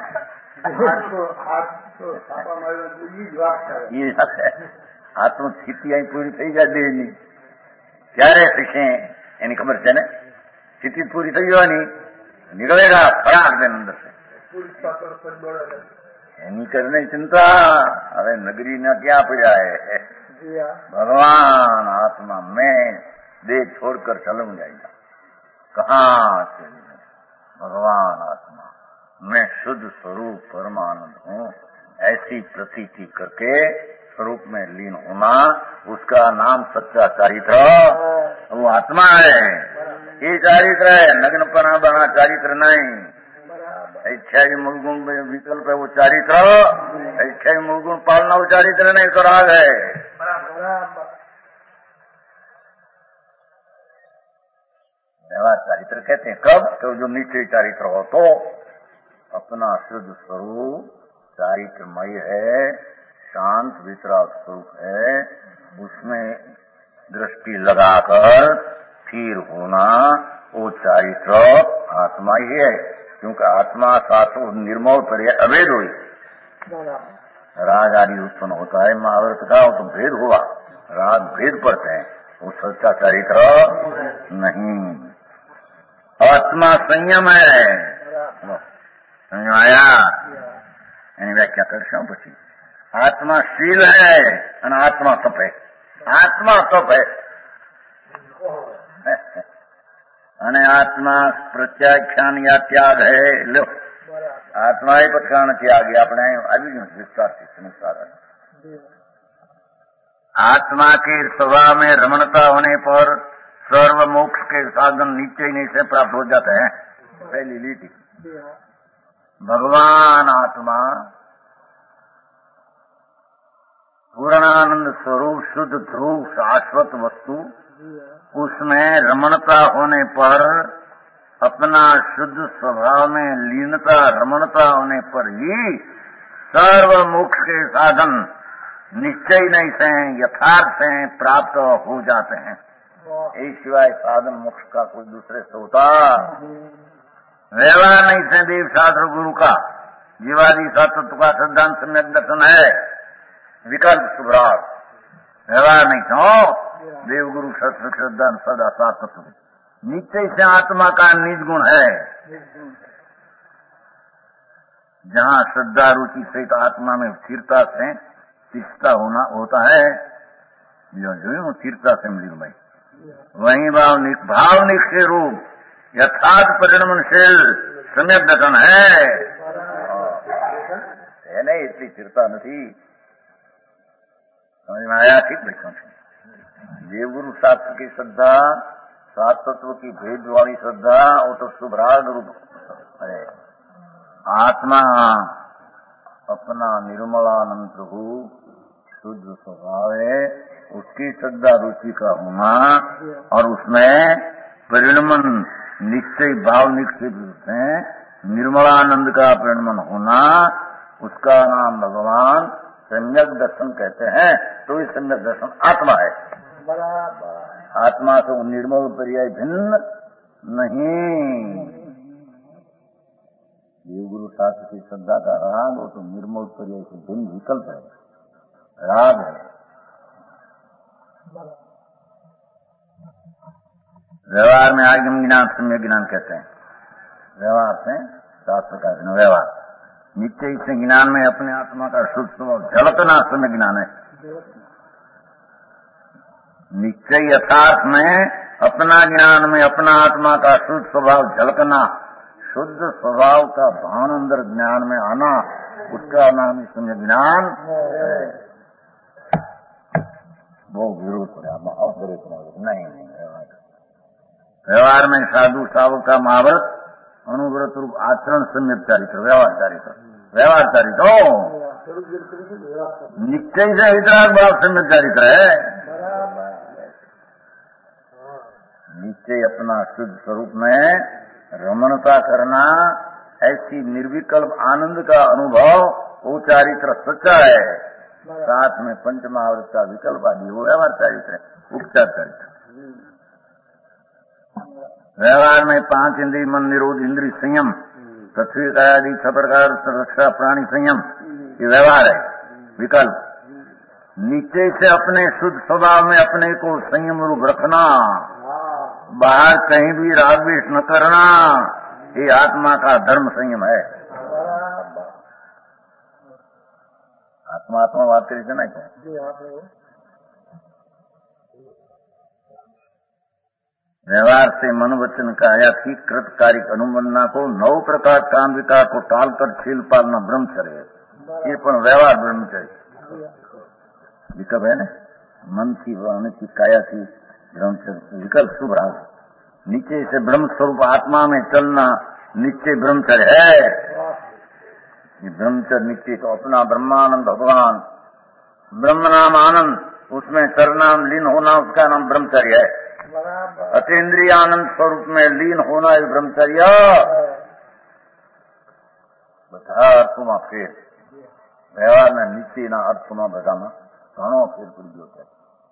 આત્મ સ્થિતિ અહીં પૂરી થઈ જાય દેહની, ક્યારે થશે એની ખબર છે ને। સ્થિતિ પૂરી થઈ જવાની, નીકળેગા ફરાક દેન અંદર છે એની કરને ચિંતા। હવે નગરી ના ક્યાં પડ્યા है भगवान आत्मा में देह छोड़कर चलूं जाएगा कहाँ से। भगवान आत्मा मैं शुद्ध स्वरूप परमानंद हूँ, ऐसी प्रतीति करके स्वरूप में लीन होना, उसका नाम सच्चा चारित्र वो आत्मा है। ये चारित्र है, नग्नपना बना चारित्र नहीं। इच्छा ही मूलगुण विकल्प है वो चारित्र, इच्छा ही मूलगुण पालना वो चारित्र नहीं तो राग है। व्यवहार चारित्र कहते हैं कब? तो जो निश्चय चारित्र हो तो अपना शुद्ध स्वरूप चारित्रमय है, शांत वितराग स्वरूप है, उसमें दृष्टि लगाकर स्थिर होना वो चारित्र आत्मा ही है। क्योंकि आत्मा साथ निर्मल पर अभेद हुई, राग आदि उत्पन्न होता है महाभारत का, वो तो भेद हुआ, राग भेद पड़ते हैं, वो सच्चा चारित्र नहीं। आत्मा संयम है, संयम आया यानी व्याख्या करशो पछी। आत्मा शील है और आत्मा तप है, आत्मा तप है અને આત્મા પ્રત્યાખ્યાન યા ત્યાગ હૈ। લો आत्मा ही प्रत्याख्यान त्याग अपने अभी विस्तार से संसार। आत्मा के स्वभाव में रमणता होने पर सर्व मोक्ष के साधन निश्चय नहीं से प्राप्त हो जाते हैं। पहली लीटी भगवान आत्मा पूर्णानंद स्वरूप शुद्ध ध्रुव शाश्वत वस्तु, उसमें रमणता होने पर अपना शुद्ध स्वभाव में लीनता रमणता होने पर ही सर्व मोक्ष के साधन निश्चय नहीं से यथार्थ से प्राप्त हो जाते हैं। इस सिवाय साधन मोक्ष का कोई दूसरे से होता व्यवहार नहीं से देव शास्त्र गुरु का जीवादि तत्व का सिद्धांत सम्यक दर्शन है, विकल्प सुभराग व्यवहार नहीं तो देवगुरु शास्त्र सिद्धांत सदा सात तत्व निश्चय से आत्मा का निज गुण है। जहाँ श्रद्धा रुचि सहित आत्मा में स्थिरता से स्थिरता होना होता है, जो जो स्थिरता से मिली भाई वही भाव भाव निश्चय रूप यथार्थ परिणमनशील सम्यक दर्शन है। है नहीं इतनी स्थिरता नहीं समझ में आया? ठीक बैठा देवगुरु शास्त्र की श्रद्धा सात तत्व की भेद वाली श्रद्धा वो तो शुभराग रूप है। आत्मा अपना निर्मलानंद प्रभु शुद्ध स्वभाव है, उसकी श्रद्धा रुचि का होना और उसमें परिणमन निश्चय भाव निश्चित में निर्मलानंद का परिणमन होना, उसका नाम भगवान सम्यक दर्शन कहते हैं। तो इस सम्यक दर्शन आत्मा है। आत्मा से निर्मल पर्याय भिन्न नहीं। देवगुरु शास्त्र की श्रद्धा का राग वो तो निर्मल पर्याय से भिन्न विकल्प है, राग है। व्यवहार में आगम ज्ञान सम्यक ज्ञान कहते हैं। व्यवहार से शास्त्र का व्यवहार निश्चय से ज्ञान में अपने आत्मा का शुद्ध स्वभाव झलकना सम्यक ज्ञान है। निश्चय यथार्थ में अपना ज्ञान में अपना आत्मा का शुद्ध स्वभाव झलकना, शुद्ध स्वभाव का भान अंदर ज्ञान में आना, उसका नाम ही सम्यक ज्ञान है। वो विरोध नहीं नहीं व्यवहार में साधु सावक का महाव्रत अनुव्रत रूप आचरण सम्यक चारित्र व्यवहार चारित्र व्यवहार चारित्र निश्चय से वितराग भाव सम्यक चारित्र है। निश्चय अपना शुद्ध स्वरूप में रमणता करना, ऐसी निर्विकल्प आनंद का अनुभव वो चारित्र सच्चा है। साथ में पंच महाव्रत का विकल्प आदि वो व्यवहार चारित्र है, उपचार चारित्र। व्यवहार में पांच इंद्रिय मन निरोध इंद्रिय संयम पृथ्वी का आदि छह प्रकार रक्षा प्राणी संयम ये व्यवहार है विकल्प। निश्चय से अपने शुद्ध स्वभाव में अपने को संयम रूप रखना, बाहर कहीं भी राग द्वेष न करना, ये आत्मा का धर्म संयम है। आत्मा आत्मा बात करी से नहीं क्या व्यवहार से मन वचन काया की कृत कार्य अनुबंधना को नौ प्रकार काम विकार को टालकर छील पालना ब्रह्मचर्य, ये पण व्यवहार ब्रह्मचर्य विकल्प है ना। मन की वाणी की काया की ब्रह्मचर्य विकल्प शुभ राग। नीचे से ब्रह्म स्वरूप आत्मा में चलना निश्चय ब्रह्मचर्य है। ब्रह्मचर्य नित्य तो अपना ब्रह्मानंद भगवान, ब्रह्म नाम आनंद, उसमें सर्वनाम लीन होना उसका नाम ब्रह्मचर्य है। अतीन्द्रिय आनंद स्वरूप में लीन होना एक ब्रह्मचर्य। બધા અર્થોમાં ફેર, વ્યવહારના નીતિના અર્થોમાં બધામાં ઘણો ફેર પડી ગયો છે.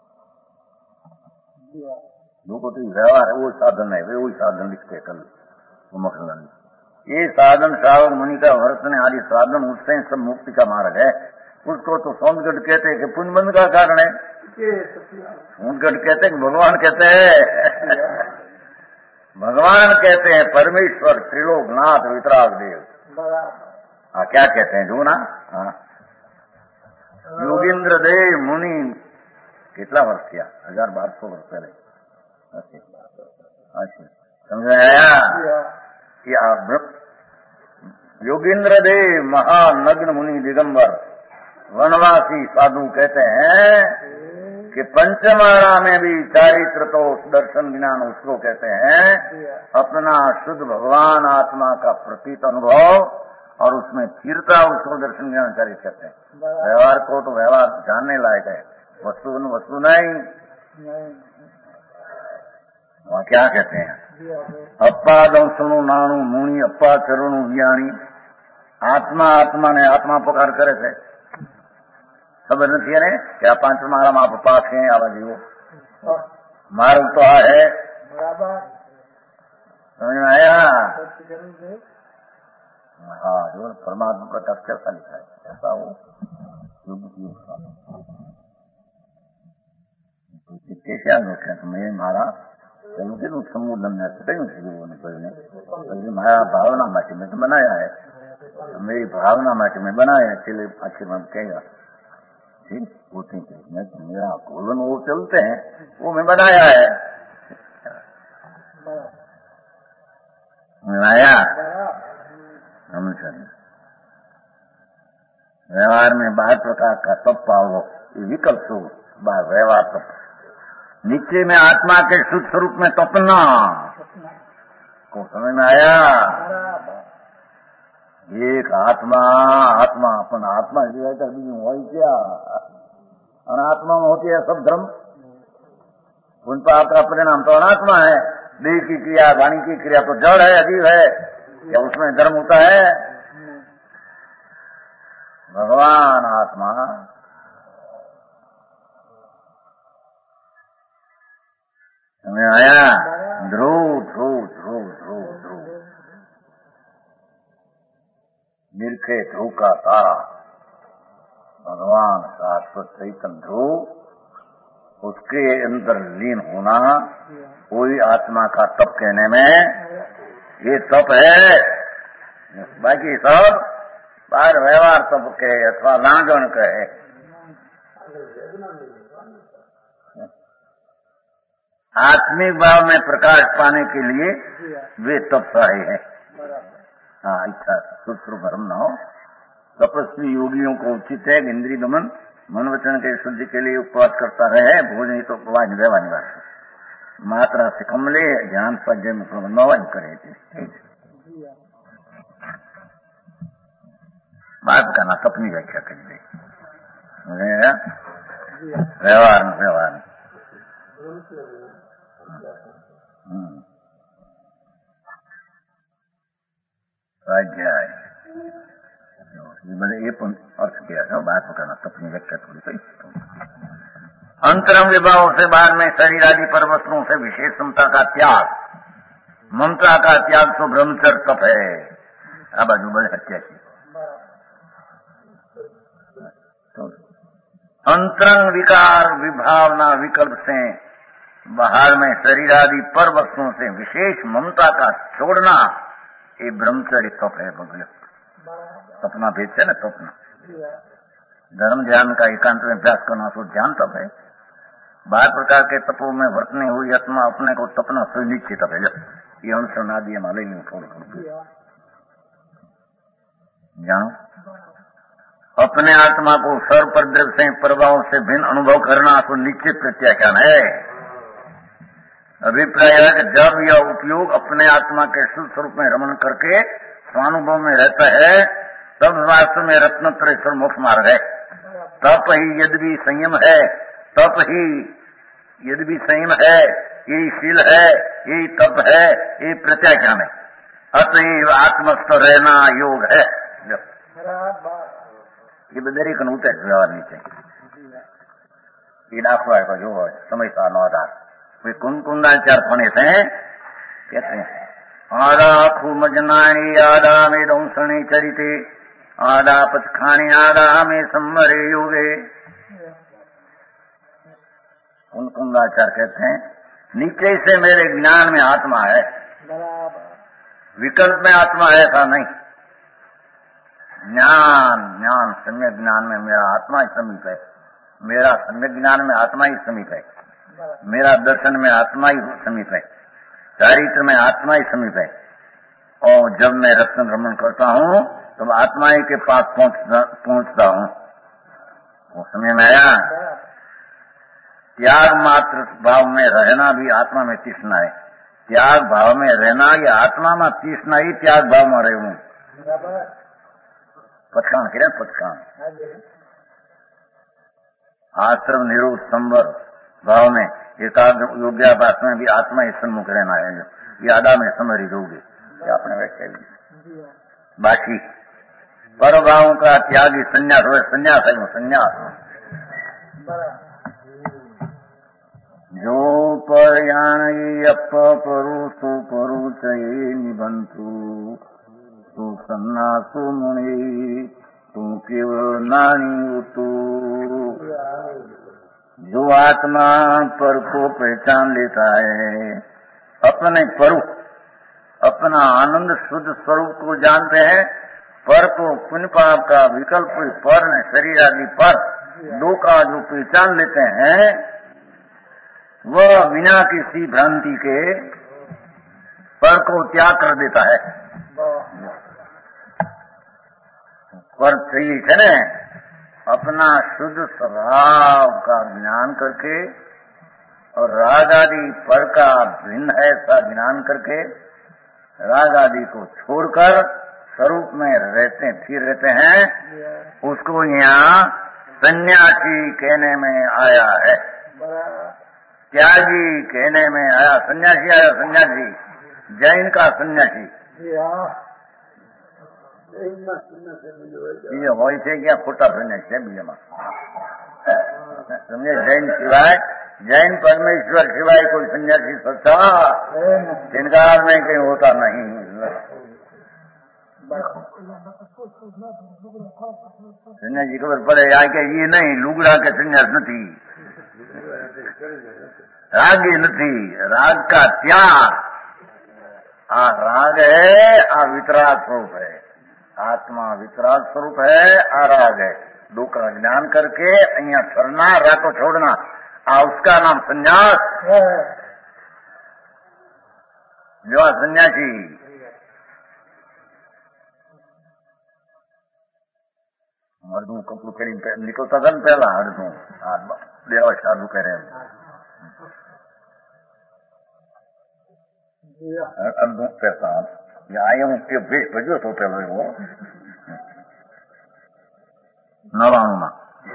લોકો તો વ્યવહાર એવો સાધન है, એવો साधन लिखते कल मोक्षदान, ये साधन श्रावक मुनि का वर्तन आदि साधन उससे सब मुक्ति का मार्ग है. उसको तो सोमगढ़ कहते हैं कि पुण्यबंध का कारण है. सोमगढ़ कहते हैं, भगवान कहते हैं, भगवान कहते हैं परमेश्वर त्रिलोकनाथ वितराग देव. हाँ, क्या कहते हैं जो ना, हाँ, योगेंद्र देव मुनि कितना वर्ष किया, हजार बारह सौ वर्ष पहले. समझ आया कि आप योगेंद्र देव महानग्न मुनि दिगंबर वनवासी साधु कहते हैं कि पंचमारा में भी चारित्र तो दर्शन ज्ञान उसको कहते हैं अपना शुद्ध भगवान आत्मा का प्रतीत अनुभव, और उसमें स्थिरता उसको दर्शन ज्ञान चारित्र कहते हैं. व्यवहार को तो व्यवहार जानने लायक है, वस्तु वस्तु नहीं. वहाँ क्या कहते हैं, अप्पा दंसणु नाणु मुनि अप्पा चरणु ज्ञानी. आत्मा आत्मा ने आत्मा पुकार करे थे. ખબર નથી એને કે આ પાંચ મારામાં પપ્પા છે આવા જીવો મારું તો આ હે. समझ में आया? हाँ, जो परमात्मा का टच कैसा लिखा है ऐसा हो कैसे आगे मैं मारा चलो કે સંબોધન ને કહ્યું છે જીવોને કરીને મારા ભાવના માટે મેં તો બનાયા है, मेरी भावना માટે मैं बनाया. चले आखिर में कहेगा वो ठीक है, मैं मेरा गोलन वो चलते हैं वो मैं बनाया है. बनाया व्यवहार में बाहर प्रकार का तप पाओ, विकल्प हो व्यवहार तप. नीचे में आत्मा के शुद्ध स्वरूप में तपना को समझ में आया. एक आत्मा आत्मा अपन आत्मा जो है क्या अनात्मा में होती है सब धर्म. उन पाप का परिणाम तो अनात्मा है. देह की क्रिया वाणी की क्रिया तो जड़ है, अजीब है, क्या उसमें धर्म होता है? भगवान आत्मा समझ आया. ध्रुव ध्रुव ध्रुव ध्रुव ध्रुव निरखे ध्रुव का तारा भगवान शाश्वत चैतन्य ध्रुव, उसके अंदर लीन होना कोई आत्मा का तप कहने में ये तप है. बाकी सब बाहर व्यवहार तप के अथवा लांघन कहे. आत्मिक भाव में प्रकाश पाने के लिए वे तप सही है. हाँ, इच्छा सूत्र भ्रम न हो. तपस्वी योगियों को उचित है इंद्रिय दमन मन वचन के शुद्धि के लिए उपवास करता रहे. भोजन ही तो उपवास व्यवहार निवास मात्रा से कमले ध्यान सज्जन नवाई करे थे. बात करना अपनी व्याख्या करिए. व्यवहार व्यवहार स्वाध्याय मैंने ये अर्थ किया था. बात करना अपनी व्याख्या थोड़ी सही. अंतरंग विभावों से बाद में शरीर आदि पर वस्तुओं से विशेष समता का त्याग, ममता का त्याग तो ब्रह्मचर्य तप है. आ बाजू बड़े हत्या की अंतरंग विकार विभावना विकल्प से बाहर में शरीर आदि पर वस्तुओं से विशेष ममता का छोड़ना ये ब्रह्मचर्य तप है. भगवान सपना भेद है ना, सपना धर्म ध्यान का एकांत में अभ्यास करना तो ध्यान तप है. बाहर प्रकार के तपों में वर्तने हुई आत्मा अपने को तपना सुनिश्चित तप है. ये अनुसरण आदि हमारे लिए छोड़ जानो. अपने आत्मा को सर्व प्रद्रव्य से प्रभाव से भिन्न अनुभव करना तो निश्चित प्रत्याख्यान है. अभिप्राय है कि जब यह उपयोग अपने आत्मा के शुद्ध स्वरूप में रमन करके स्वानुभव में रहता है सब वास्तव में रत्नोत्तरेश्वर मोक्ष मार्ग है। तप ही यद्यपि संयम है, तप ही यद्यपि संयम है, यही शील है, यही तप है, यही प्रत्याख्यान है। अतएव आत्मस्थ रहना योग है। ये बदरी कनूत है व्यवहार नीचे ये डाकवा का जो है समझता नौदार वे कुंद कुंदाचार होने से कहते हैं आदा खूब मजनाणी आदा में दंसणी चरिते आदा पथखानी आदा में सम्मरे योगे। कुंद कुंदाचार कहते हैं नीचे से मेरे ज्ञान में आत्मा है, विकल्प में आत्मा है ऐसा नहीं। ज्ञान ज्ञान सम्यक ज्ञान में मेरा आत्मा ही समीप है, मेरा सम्यक ज्ञान में आत्मा ही समीप है, मेरा दर्शन में आत्मा ही समीप है, चारित्र में आत्मा ही समीप है। और जब मैं रत्न भ्रमण करता हूँ तब आत्मा ही के पास पहुंचता हूँ। वो समय में आया त्याग मात्र भाव में रहना भी आत्मा में तृष्णा है। त्याग भाव में रहना या आत्मा में तृष्णा ही त्याग भाव में रहूं। पथकान करें पथकान आश्रम निरोध संवर भाव में एकाग्र योग्याभास में भी आत्मा ही सन्मुख रहना है। ये आदा में समरी दोगे आपने वैसे बाकी पर भावों का त्यागी संन्यास हो संन्यास है संन्यास जो पर्याण अप परू सु परू चये निबंतु तू सन्नासु मुनि तू केवल नानी उतु। जो आत्मा पर को पहचान लेता है अपने परु अपना आनंद शुद्ध स्वरूप को जानते हैं, पर को पुण्य पाप का विकल्प पर शरीर आदि पर दो का जो पहचान लेते हैं वह बिना किसी भ्रांति के पर को त्याग कर देता है। पर चाहिए है न अपना शुद्ध स्वभाव का ज्ञान करके और राग आदि पर का भिन्न है ऐसा ज्ञान करके राग आदि को छोड़कर स्वरूप में रहते फिर रहते हैं, उसको यहाँ सन्यासी कहने में आया है। त्यागी कहने में आया, सन्यासी आया सन्यासी, जैन का सन्यासी ये वही थे क्या खोटा सन्यासी है बीमा समझे। जैन सिवाय जैन परमेश्वर सिवाय कोई सन्यासी सच्चा इनकार में कहीं होता नहीं। सन्यासी खबर पड़े आ के ये नहीं लुगड़ा के सन्यास नहीं, रागी नहीं, राग का त्याग आ राग है आ वितराग स्वरूप है, आत्मा वितराग स्वरूप है आ राग है। दो का ज्ञान करके अहिया करना राग को छोड़ना आ उसका नाम संन्यास। जो सन्यासी अर्धू कपड़ू करी निकलता था न पहला अर्धू देवा साधु कह रहे अर्धू पैसा आए हूँ के भेष भजो तो पहले वो नवाणु में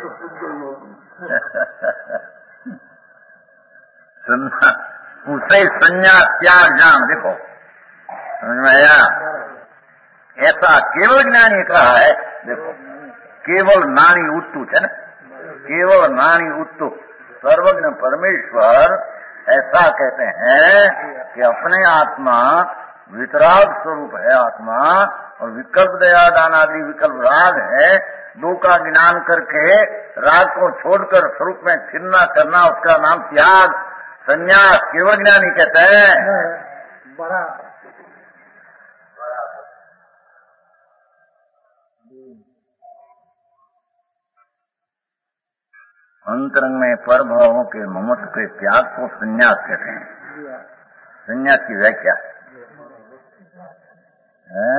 उसे संन्यास त्याग जान देखो समझ में आया। ऐसा केवल ज्ञानी कहा है। देखो केवल नानी उत्तु है न, केवल नानी उत्तु सर्वज्ञ परमेश्वर ऐसा कहते हैं कि अपने आत्मा वितराग स्वरूप है आत्मा और विकल्प दया दान आदि विकल्प राग है। दो का ज्ञान करके राग को छोड़कर स्वरूप में फिरना करना उसका नाम त्याग संन्यास केवल ज्ञानी कहते हैं। अंतरंग में पर भावों के ममत्व के त्याग को संन्यास कहते हैं। संन्यास की व्याख्या है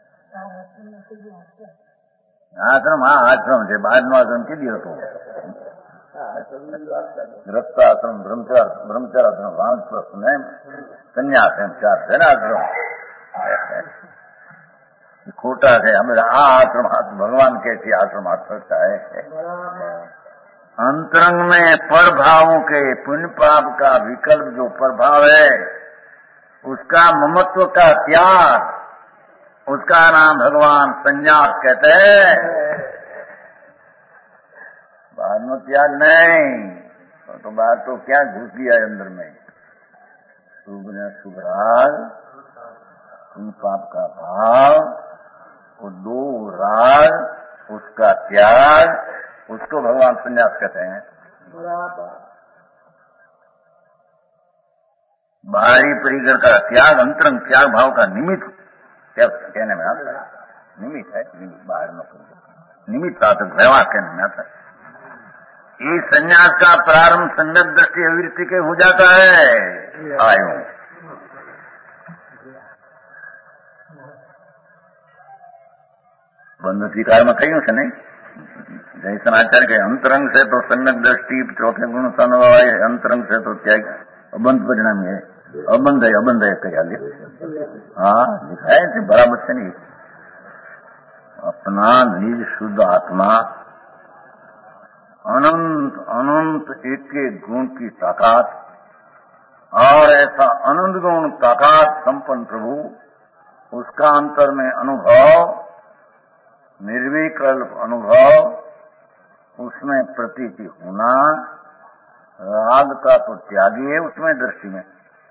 आश्रम। हाँ आश्रम છે બાદનો આશ્રમ કીધી હતો ગ્રસ્તાશ્રમ બ્રહ્મચાર બ્રહ્મચારાશ્રમ વાનપ્રસ્થ ને સંન્યાસ એમ ચાર છે ને આશ્રમ। खोटा है हमें आ आश्रम भगवान कैसी आश्रम सकता है। अंतरंग में प्रभावों के पुण्य पाप का विकल्प जो प्रभाव है उसका ममत्व का त्याग, उसका नाम भगवान संन्यास कहते हैं। बाद में त्याग नहीं तो, तो बात तो क्या घुस गया अंदर में। शुभ ने शुभ राग पुण्य पाप का भाव, वो दो राग उसका त्याग, उसको भगवान संन्यास कहते हैं। बाहरी परिकर का त्याग अंतरंग त्याग भाव का निमित्त क्या कहने में आता है, निमित्त है, निमित्त बाहर में निमित्त आता व्यवहार कहने में आता है। ये संन्यास का प्रारंभ सम्यक दृष्टि अविरति के हो जाता है। आयो बंध अधिकार में कहीं से नहीं, जैसे आचार्य के अंतरंग से तो सम्यक दृष्टि चौथे गुण समवाय, अंतरंग से तो त्याग अबंध परिणाम है, अबंध है अबंध है कह हाँ दिखाए थे बराबर से नहीं। अपना निज शुद्ध आत्मा अनंत अनंत एक एक गुण की ताकत और ऐसा अनंत गुण ताकत संपन्न प्रभु, उसका अंतर में अनुभव, निर्विकल्प अनुभव, उसमें प्रतीति होना, राग का तो त्यागी है उसमें दृष्टि में।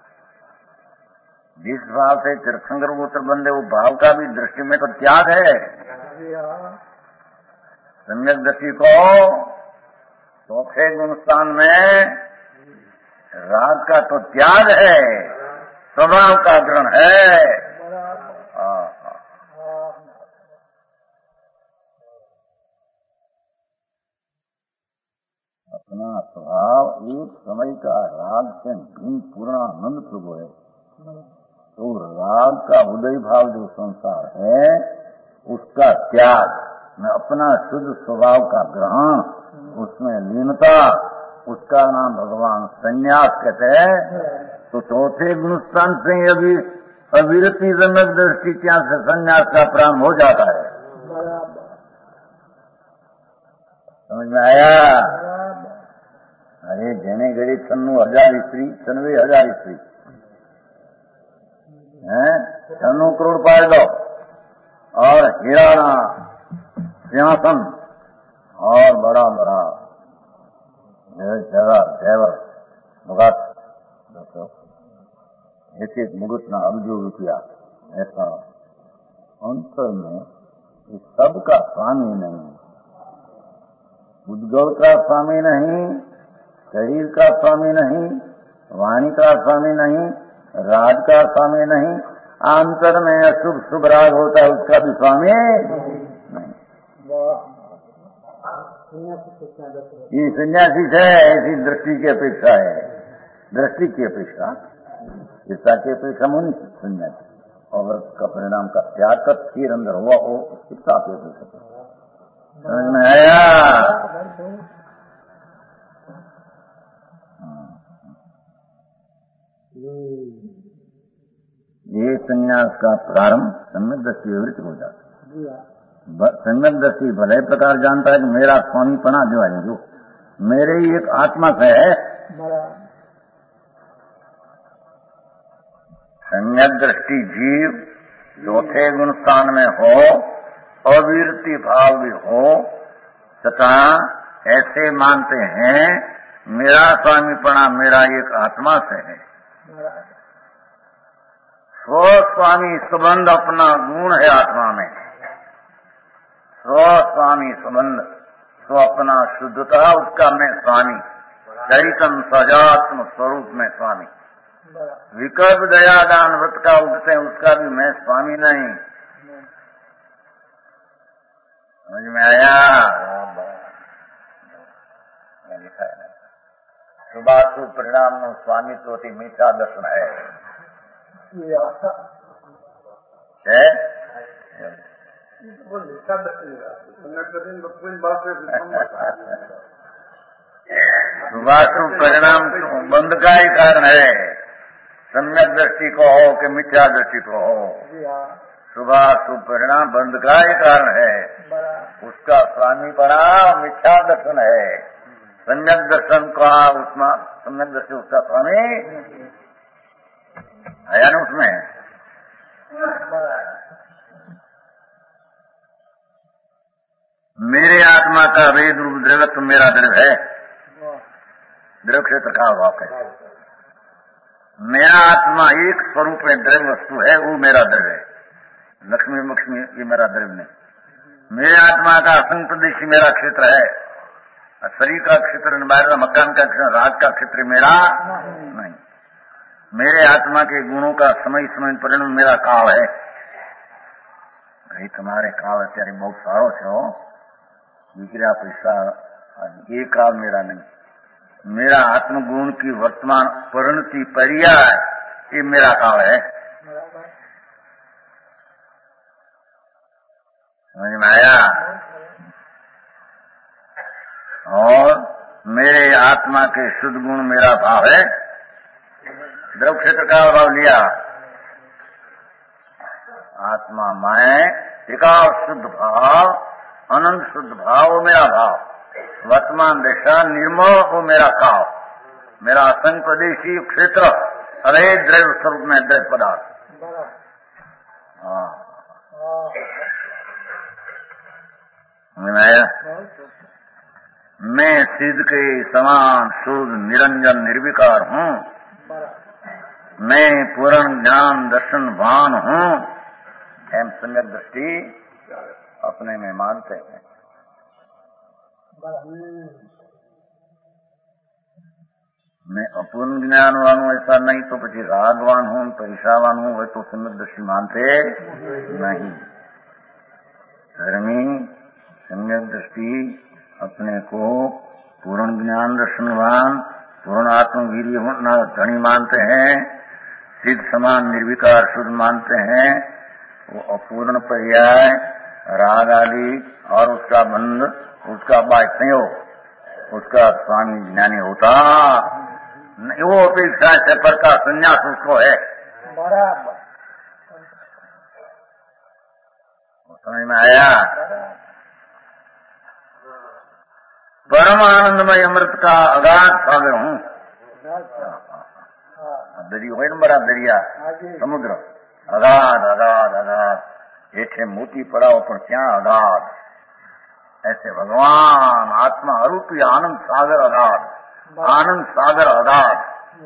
जिस भाव से तीर्थंकर गोत्र बंदे वो भाव का भी दृष्टि में तो त्याग है। सम्यक दृष्टि को चौथे गुण स्थान में राग का तो त्याग है, स्वभाव का ग्रहण है। अपना स्वभाव एक समय का राग से भिन्न पूर्णानंद प्रभु है। तो राग का उदय भाव जो संसार है उसका त्याग, में अपना शुद्ध स्वभाव का ग्रहण, उसमें लीनता, उसका नाम भगवान संन्यास कहते हैं। तो चौथे गुणस्थान से अभी अविरति जनक दृष्टि क्या से संन्यास का प्रारंभ हो जाता है। समझ में आया? अरे जेने घड़ी छन्नू हजार स्त्री, छनवे हजार स्त्री है, छन्नू करोड़ पाए दो और हिराना सिंहासन और बड़ा बड़ा जगह ड्राइवर मुगत एक एक मुगत ना अब्जो रुपया, ऐसा अंतर में इस सब का स्वामी नहीं, उद्गव का स्वामी नहीं, शरीर का स्वामी नहीं, वाणी का स्वामी नहीं, राग का स्वामी नहीं, आंतर में अशुभ शुभ राग होता है उसका भी स्वामी नहीं। ये सन्यासी है, ऐसी दृष्टि की अपेक्षा है, दृष्टि की अपेक्षा, चित्ता की अपेक्षा मुनि सन्यासी और का परिणाम का त्याग का फिर अंदर हुआ हो चित्ता की अपेक्षा। समझ में आया? ये संन्यास का प्रारंभ सम्यक दृष्टि विवृत हो जाता है। सम्यक दृष्टि भले प्रकार जानता है कि मेरा स्वामी पना जो है, जो मेरे ही एक आत्मा से है। सम्यक दृष्टि जीव चौथे गुण स्थान में हो, अविरति भाव भी हो, तथा ऐसे मानते हैं मेरा स्वामी पना मेरा एक आत्मा से है। स्वस्वामी संबंध अपना गुण है आत्मा में, स्वस्वामी संबंध, स्व अपना शुद्धता उसका मैं स्वामी, चरितम सजात्म स्वरूप में स्वामी, विकल्प दयादान व्रत का उठते हैं उसका भी मैं स्वामी नहीं। समझ में आया? लिखा है ना, शुभाशुभ परिणाम नो स्वामित्व अति मीठा दर्शन है। शुभाशुभ परिणाम बंद का ही कारण है, सम्यक दृष्टि को हो कि मिथ्या दृष्टि को हो। शुभाशुभ परिणाम बंध का ही कारण है। उसका स्वामी पड़ा मिथ्या दर्शन है। सम्यक दर्शन का उसमें सम्यक दर्शन उसका स्वामी है ना उसमें। मेरे आत्मा का वेद रूप द्रव्यत्व मेरा द्रव्य है। द्रव्य क्षेत्र का अभाव है। मेरा आत्मा एक स्वरूप में द्रव्य वस्तु है, वो मेरा द्रव्य है। लक्ष्मी लक्ष्मी ये मेरा द्रव्य नहीं। मेरे आत्मा का असंग प्रदेशी मेरा क्षेत्र है। शरीर का क्षेत्र, बाहर मकान का क्षेत्र, राज का क्षेत्र मेरा नहीं। मेरे आत्मा के गुणों का समय समय परिणाम मेरा काल है। भाई तुम्हारे काल अत्यारे बहुत सारो छो, विक्रिया पैसा ये काल मेरा नहीं। मेरा आत्मगुण की वर्तमान परिणति पर्याय ये मेरा काल है। समझ में आया? और मेरे आत्मा के शुद्ध गुण मेरा भाव है। द्रव्य क्षेत्र का अभाव लिया। आत्मा मैं एकाव शुद्ध भाव, अनंत शुद्ध भाव वो मेरा भाव। वर्तमान दशा निर्मल वो मेरा काव। मेरा असंग प्रदेशी क्षेत्र अरे द्रव्य स्वरूप में द्रव्य पदार्थ। हाँ मैं सिद्ध के समान शुद्ध निरंजन निर्विकार हूँ। मैं पूर्ण ज्ञान दर्शनवान हूँ। एम सम्यक दृष्टि अपने में मानते हैं। मैं अपूर्ण ज्ञानवान हूँ ऐसा नहीं तो પછી रागवान हूँ परिशावान हूँ वह तो सम्यक दृष्टि मानते नहीं। धर्मी सम्यक दृष्टि अपने को पूर्ण ज्ञान दर्शनवान पूर्ण आत्मवीर्य धनी मानते हैं। सिद्ध समान निर्विकार शुद्ध मानते हैं। वो अपूर्ण पर्याय राग आदि और उसका बंध उसका बात नहीं हो। उसका स्वामी ज्ञानी होता नहीं। वो अपेक्षा से पर का संन्यास उसको है। बराबर समझ में आया? परम आनंदमय अमृत का अगाध सागर हूँ। दरिया है ना बड़ा दरिया समुद्र अगाध अगाध अगाध हेठे मोती पड़ाओ पर क्या अगाध। ऐसे भगवान आत्मा अरूपी आनंद सागर अगाध आनंद सागर अगाध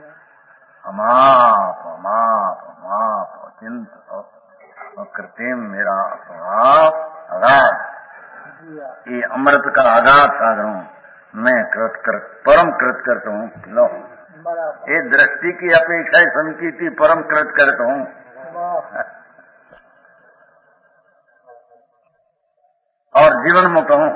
अमाप अमाप अमाप अत्यंत कृत्रिम मेरा स्वभाव अगाध। ये अमृत का अगाध सागर हूँ मैं। कृत कर परम कृत करता हूँ। लो ये दृष्टि की अपेक्षा समिति थी परम कृत करता हूँ। और जीवन मुक्त हूँ।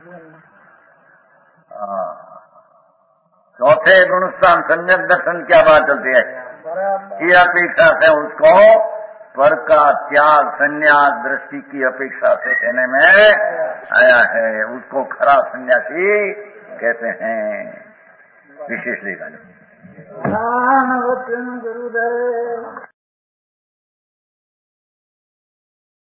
चौथे गुण स्थान सम्यक दर्शन क्या बात चलती है? ये अपेक्षा से उसको पर का त्याग संन्यास दृष्टि की अपेक्षा से कहने में आया है। उसको खरा सन्यासी कहते हैं। विशेष लेखा गुरुदेव